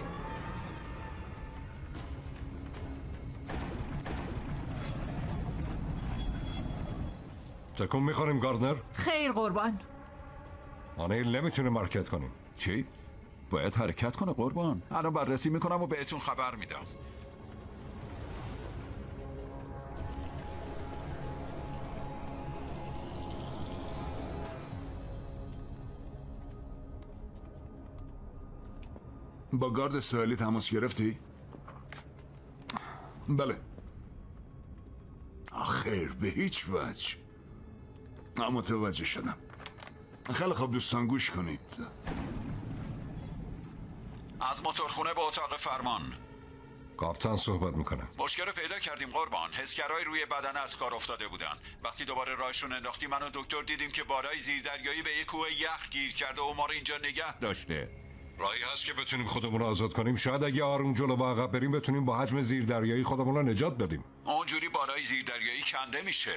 Speaker 8: تکون میخوریم گاردنر؟
Speaker 10: خیر قربان.
Speaker 8: آنیل نمیتونه حرکت کنیم.
Speaker 13: چی؟ باید حرکت کنه قربان. الان بررسی میکنم و بهتون خبر میدم.
Speaker 7: با گارد اسرائیلی تماس گرفتی؟ بله. خیر، به هیچ وجه. متوجه شدم. خیلی خوب دوستان، گوش کنید.
Speaker 13: از موتورخونه به اتاق فرمان.
Speaker 8: کاپتان صحبت میکنه.
Speaker 13: مشکل رو پیدا کردیم قربان. حسگرای روی بدن از کار افتاده بودن. وقتی دوباره راهشون انداختیم من و دکتر دیدیم که بالای زیردریایی به یک کوه یخ گیر کرده و ما رو اینجا نگه داشته.
Speaker 8: راهی هست که بتونیم خودمون رو آزاد کنیم. شاید اگه آروم جلو و عقب بریم بتونیم با حجم زیردریایی خودمون رو نجات بدیم.
Speaker 13: اونجوری بالای زیردریایی کنده میشه.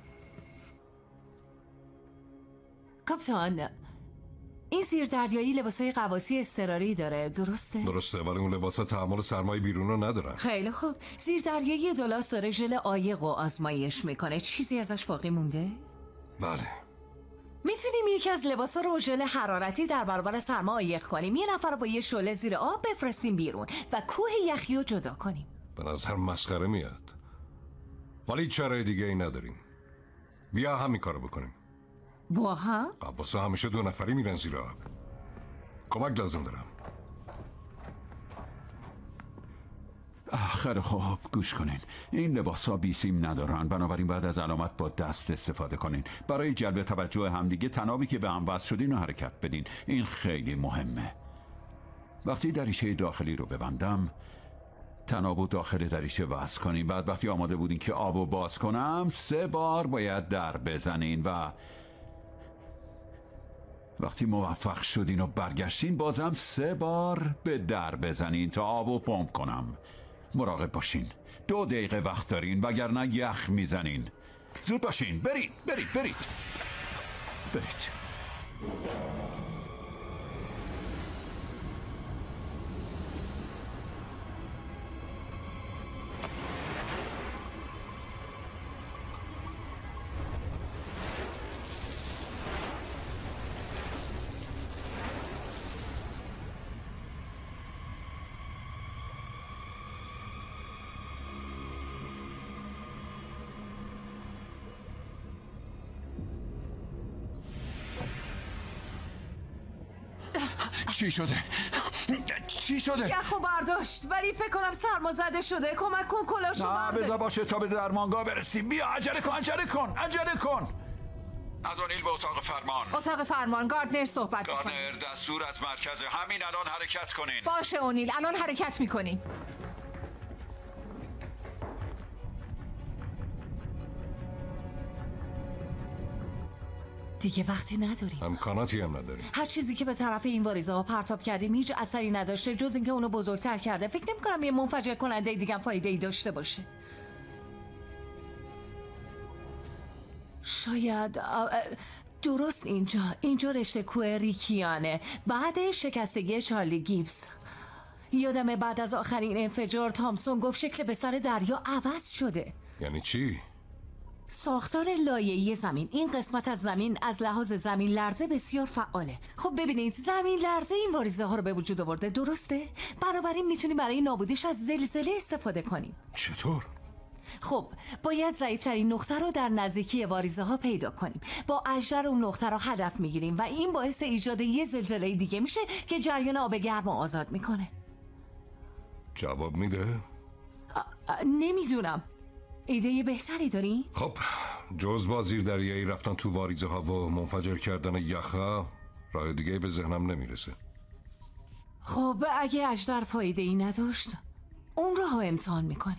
Speaker 3: کاپتان، این زیردریایی لباسای قواسی اضطراری داره درسته؟
Speaker 8: درسته، ولی اون لباسا تحمل سرمای بیرون رو ندارن.
Speaker 3: خیلی خوب. زیردریایی دولاس داره ژل عایق و آزمایش میکنه. چیزی ازش باقی مونده؟
Speaker 8: بله.
Speaker 3: میتونیم یکی از لباسا رو ژل حرارتی در برابر سرما عایق کنیم، یه نفر رو با یه شعله زیر آب بفرستیم بیرون و کوه یخی رو جدا کنیم.
Speaker 8: به نظر مسخره میاد، ولی چاره دیگه ای نداریم. بیا همین کارو بکنیم.
Speaker 3: با هم؟
Speaker 8: قواسا همیشه 2 نفری میرن زیر آب. کمک لازم دارم.
Speaker 13: خیلی خوب، گوش کنین. این لباس ها بیسیم ندارن، بنابراین بعد از علامت با دست استفاده کنین. برای جلب توجه همدیگه تنابی که به هم وصل شدین رو حرکت بدین. این خیلی مهمه. وقتی دریچه داخلی رو ببندم تنابو داخل دریچه وصل کنین. بعد وقتی آماده بودین که آبو باز کنم 3 بار باید در بزنین و وقتی موفق شدین و برگشتین بازم 3 بار به در بزنین تا آبو پمپ کنم. مراقب باشین، 2 دقیقه وقت دارین وگرنه یخ میزنین. زود باشین، برید. چی شده؟ چی شده؟
Speaker 3: یخو برداشت ولی فکر کنم سرما زده شده. کمک کن کلاشو
Speaker 13: نه
Speaker 3: برده.
Speaker 13: بذار باشه تا به درمانگاه برسیم. بیا عجله کن عجله کن عجله کن. ادونیل به اتاق فرمان.
Speaker 10: اتاق فرمان. گاردنر صحبت کن.
Speaker 13: گاردنر دستور از مرکز. همین الان حرکت کنین.
Speaker 10: باشه اونیل الان حرکت میکنیم.
Speaker 3: دیگه وقتی نداریم.
Speaker 8: امکاناتی هم نداریم.
Speaker 3: هر چیزی که به طرف این واریزه ها پرتاب کردیم هیچ اثری نداشته جز اینکه اونو بزرگتر کرده. فکر نمی‌کنم یه منفجر کننده دیگه فایده ای داشته باشه. شاید درست اینجا رشته کوه ریکیانه. بعد شکستگی چارلی گیبس. یادمه بعد از آخرین انفجار تامسون گفت شکل به سر دریا عوض شده.
Speaker 8: یعنی چی؟
Speaker 3: ساختار لایه‌ای زمین. این قسمت از زمین از لحاظ زمین لرزه بسیار فعاله. خب ببینید زمین لرزه این واریزه ها رو به وجود آورده، درسته؟ بنابراین میتونیم برای نابودیش از زلزله استفاده کنیم.
Speaker 8: چطور؟
Speaker 3: خب باید ضعیف‌ترین نقطه رو در نزدیکی واریزه ها پیدا کنیم. با اژدر اون نقطه رو هدف میگیریم و این باعث ایجاد یه زلزله دیگه میشه که جریان آب گرم رو آزاد میکنه.
Speaker 8: جواب میده؟
Speaker 3: نمیدونم. ایده بهتری داری؟
Speaker 8: خب جز با زیردریایی رفتن تو واریزه ها و منفجر کردن یخها راه دیگه به ذهنم نمیرسه.
Speaker 3: خب اگه اژدر فایده ای نداشت اون رو امتحان میکنیم.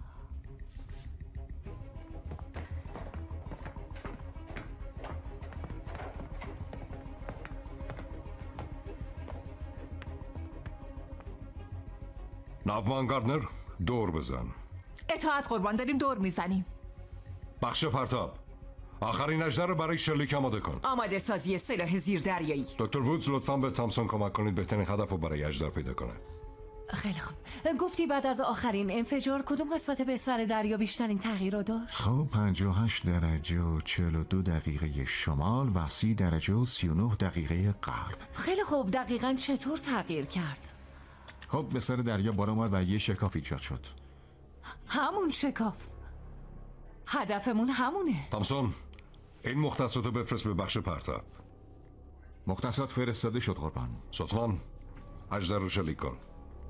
Speaker 8: ناومان گاردنر دور بزن.
Speaker 10: اطاعت قربان. داریم دور میزنیم.
Speaker 8: بخش پرتاب آخرین اژدر رو برای شلیک آماده کن.
Speaker 12: آماده سازی سلاح زیردریایی.
Speaker 8: دکتر وودز لطفاً به تامسون کمک کنید بهترین هدف رو برای اژدر پیدا کنه.
Speaker 3: خیلی خوب. گفتی بعد از آخرین انفجار کدوم قسمت به سر دریا بیشترین تغییر رو داشت؟
Speaker 11: خب 58 درجه و 42 دقیقه شمال و 30 درجه و 39 دقیقه غرب.
Speaker 3: خیلی خوب. دقیقاً چطور تغییر کرد؟
Speaker 11: خب به سر دریا بار اومد و یه شکاف ایجاد شد.
Speaker 3: همون شکاف. هدفمون همونه.
Speaker 8: تامسون این مختصات رو بفرست به بخش پرتاب.
Speaker 11: مختصات فرستاده شد قربان.
Speaker 8: سطفان اژدر رو شلیک کن.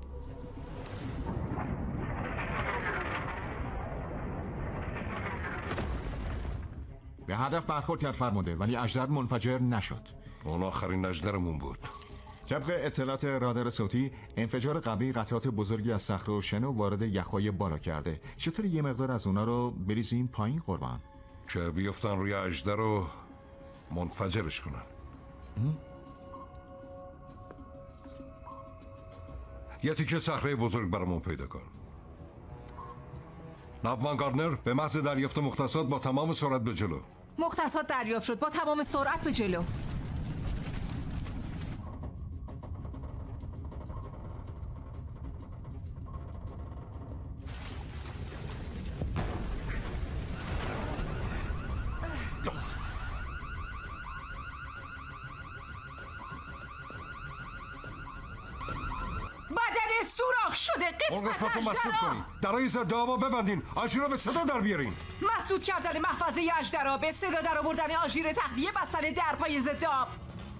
Speaker 11: به هدف برخورد کرد فرموده ولی اژدر منفجر نشد.
Speaker 8: اون آخرین اژدرمون بود.
Speaker 11: طبق اطلاعات رادار صوتی انفجار قبلی قطعات بزرگی از صخره و شن وارد یخهای بالا کرده. چطور یه مقدار از اونا رو بریزیم پایین قربان؟
Speaker 8: که بیفتن روی اژدر رو منفجرش کنن. یه تیکه صخره بزرگ برامون پیدا کن. ناومان گاردنر به محض دریافت مختصات با تمام سرعت به جلو.
Speaker 10: مختصات دریافت شد. با تمام سرعت به جلو.
Speaker 12: سوراخ شده.
Speaker 8: اون قسمت رو مسدود کنین. درای ضد آبا ببندین. آژیر رو به صدا در بیارین.
Speaker 12: مسدود کردن محفظه اژدرا، به صدا در آوردن آژیر تخلیه، بستن درپای ضد آب.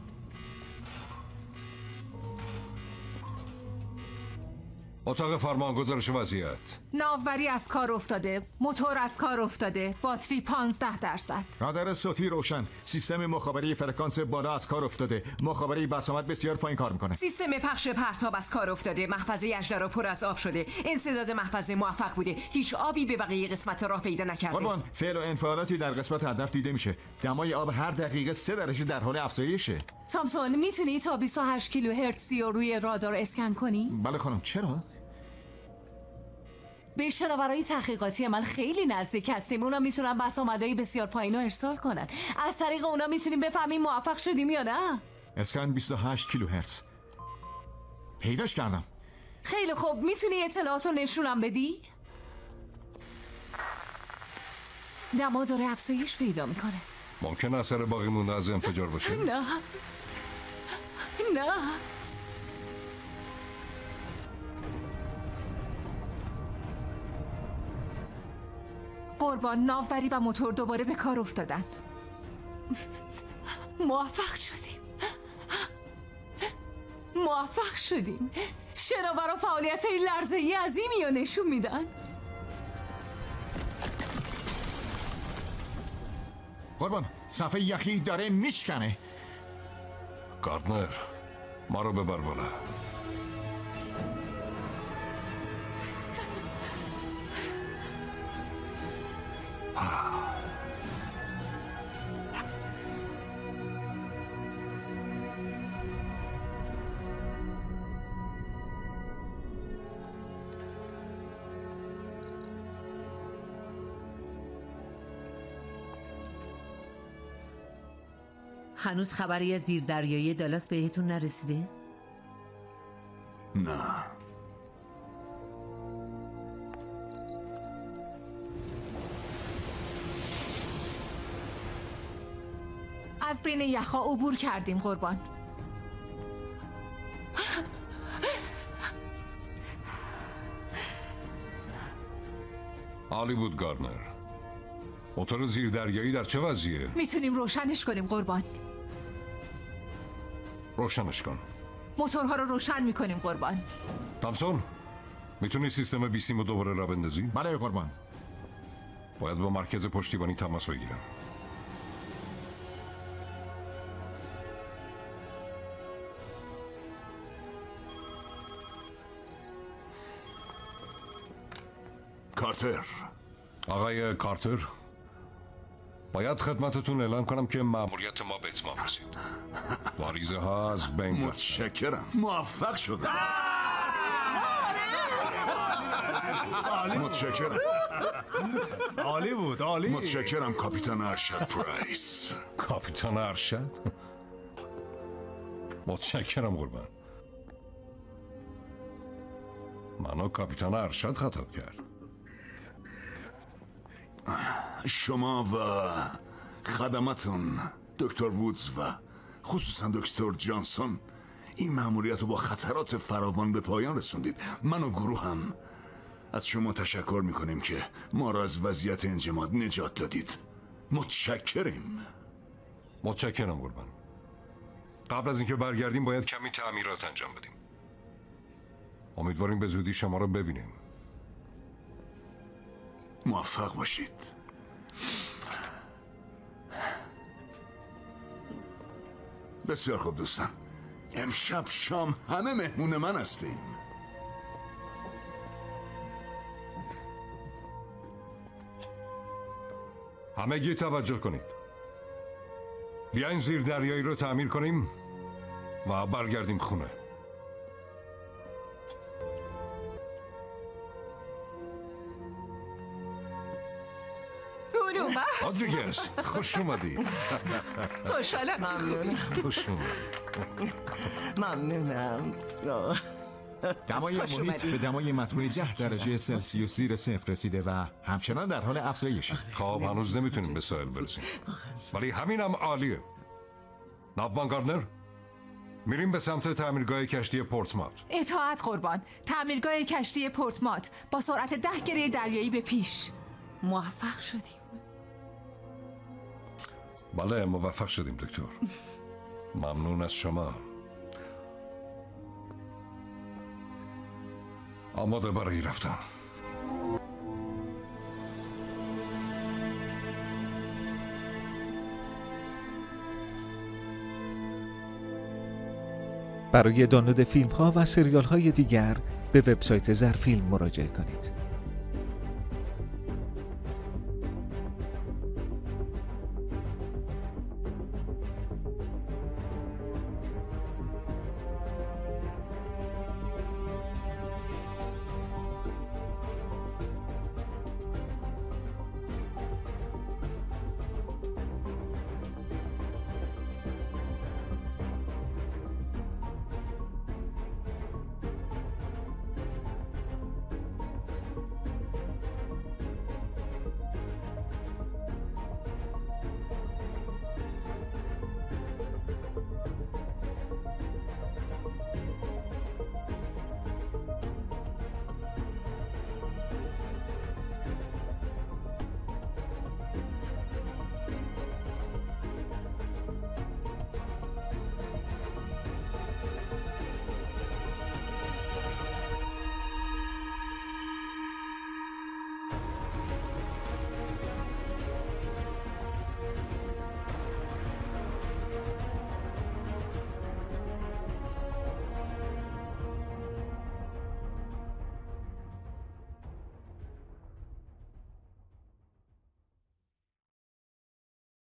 Speaker 8: اتاق فرمان گزارش وضعیت.
Speaker 10: ناوبری از کار افتاده. موتور از کار افتاده. باتری 15%.
Speaker 11: رادار صوتی روشن. سیستم مخابره فرکانس بالا از کار افتاده. مخابره بسامد بسیار پایین کار میکنه.
Speaker 12: سیستم پخش پرتاب از کار افتاده. محفظه اژدرا پر از آب شده. انسداد محفظه موفق بوده. هیچ آبی به بقیه قسمت راه پیدا نکرده.
Speaker 11: قربان فعل و انفعالاتی در قسمت هدف دیده میشه. دمای آب هر دقیقه 3 درجه در حال افزایشه.
Speaker 3: تامسون میتونی تا 28 کیلوهرتزی رو روی رادار اسکن کنی؟
Speaker 11: بله خانم. چرا؟
Speaker 3: به شناورای تحقیقاتی من خیلی نزدیک هستیم. اونا میتونن بسامدهای بسیار پایین رو ارسال کنن. از طریق اونا میتونیم بفهمیم موفق شدیم یا نه.
Speaker 11: اسکن 28 کیلوهرتز. پیداش کردم.
Speaker 3: خیلی خوب. میتونی اطلاعات رو نشونم بدی؟ دما داره افزایش پیدا میکنه.
Speaker 8: ممکن اثر باقی مونده از انفجار باشه؟
Speaker 3: نه نه.
Speaker 10: قربان ناوبری و موتور دوباره به کار افتادن.
Speaker 3: موفق شدیم. شناور و فعالیت های لرزه‌ای عظیمی رو نشون میدن.
Speaker 11: قربان صفحه یخی داره میشکنه.
Speaker 8: گاردنر ما رو ببر بالا.
Speaker 14: هنوز خبری از زیردریایی دالاس بهتون نرسیده؟
Speaker 7: نه.
Speaker 10: از بین یخها عبور کردیم قربان.
Speaker 8: عالی بود گاردنر. موتور زیردریایی در چه وضعیه؟
Speaker 10: میتونیم روشنش کنیم قربان.
Speaker 8: روشنش کن.
Speaker 10: موتورها رو روشن میکنیم قربان.
Speaker 8: تامسون میتونی سیستم بیسیم رو دوباره راه بندازی؟
Speaker 11: بله قربان.
Speaker 8: باید با مرکز پشتیبانی تماس بگیرم.
Speaker 7: کارتر.
Speaker 8: آقای کارتر، باید خدمتتون اعلام کنم که مأموریت ما به اتمام رسید. واریزه ها از بین رفتن.
Speaker 7: متشکرم. موفق شدم. متشکرم.
Speaker 17: عالی بود. عالی.
Speaker 7: متشکرم کاپیتان ارشد پرایس.
Speaker 8: کاپیتان ارشد؟ متشکرم قربان. منو کاپیتان ارشد خطاب کرد.
Speaker 7: شما و خدمتون دکتر وودز و خصوصا دکتر جانسون این مأموریت رو با خطرات فراوان به پایان رسوندید. من و گروه هم از شما تشکر میکنیم که ما را از وضعیت انجماد نجات دادید. متشکریم.
Speaker 8: متشکرم قربان. قبل از اینکه برگردیم باید کمی تعمیرات انجام بدیم. امیدواریم به زودی شما رو ببینیم.
Speaker 7: موفق باشید. بسیار خوب دوستان، امشب شام همه مهمون من هستیم.
Speaker 8: همگی توجه کنید. بیاین زیردریایی رو تعمیر کنیم و برگردیم خونه. آدریگس خوش اومدی.
Speaker 3: خوشحالم.
Speaker 9: ممنونم.
Speaker 8: خوش اومدی.
Speaker 9: ممنونم.
Speaker 11: دمای محیط به دمای مطبوع 10 درجه سلسیوس زیر صفر رسیده و همچنان در حال افزایشه.
Speaker 8: خب هنوز نمیتونیم به ساحل برسیم، ولی همینم عالیه. ناوان گاردنر، میریم به سمت تعمیرگاه کشتی پورتمات.
Speaker 10: اطاعت قربان. تعمیرگاه کشتی پورتمات با سرعت 10 گره دریایی به پیش.
Speaker 3: موفق شدیم.
Speaker 8: بله موفق شدیم دکتر. ممنون از شما. آماده برای رفتن.
Speaker 1: برای دانلود فیلم ها و سریال های دیگر به وبسایت زرفیلم مراجعه کنید.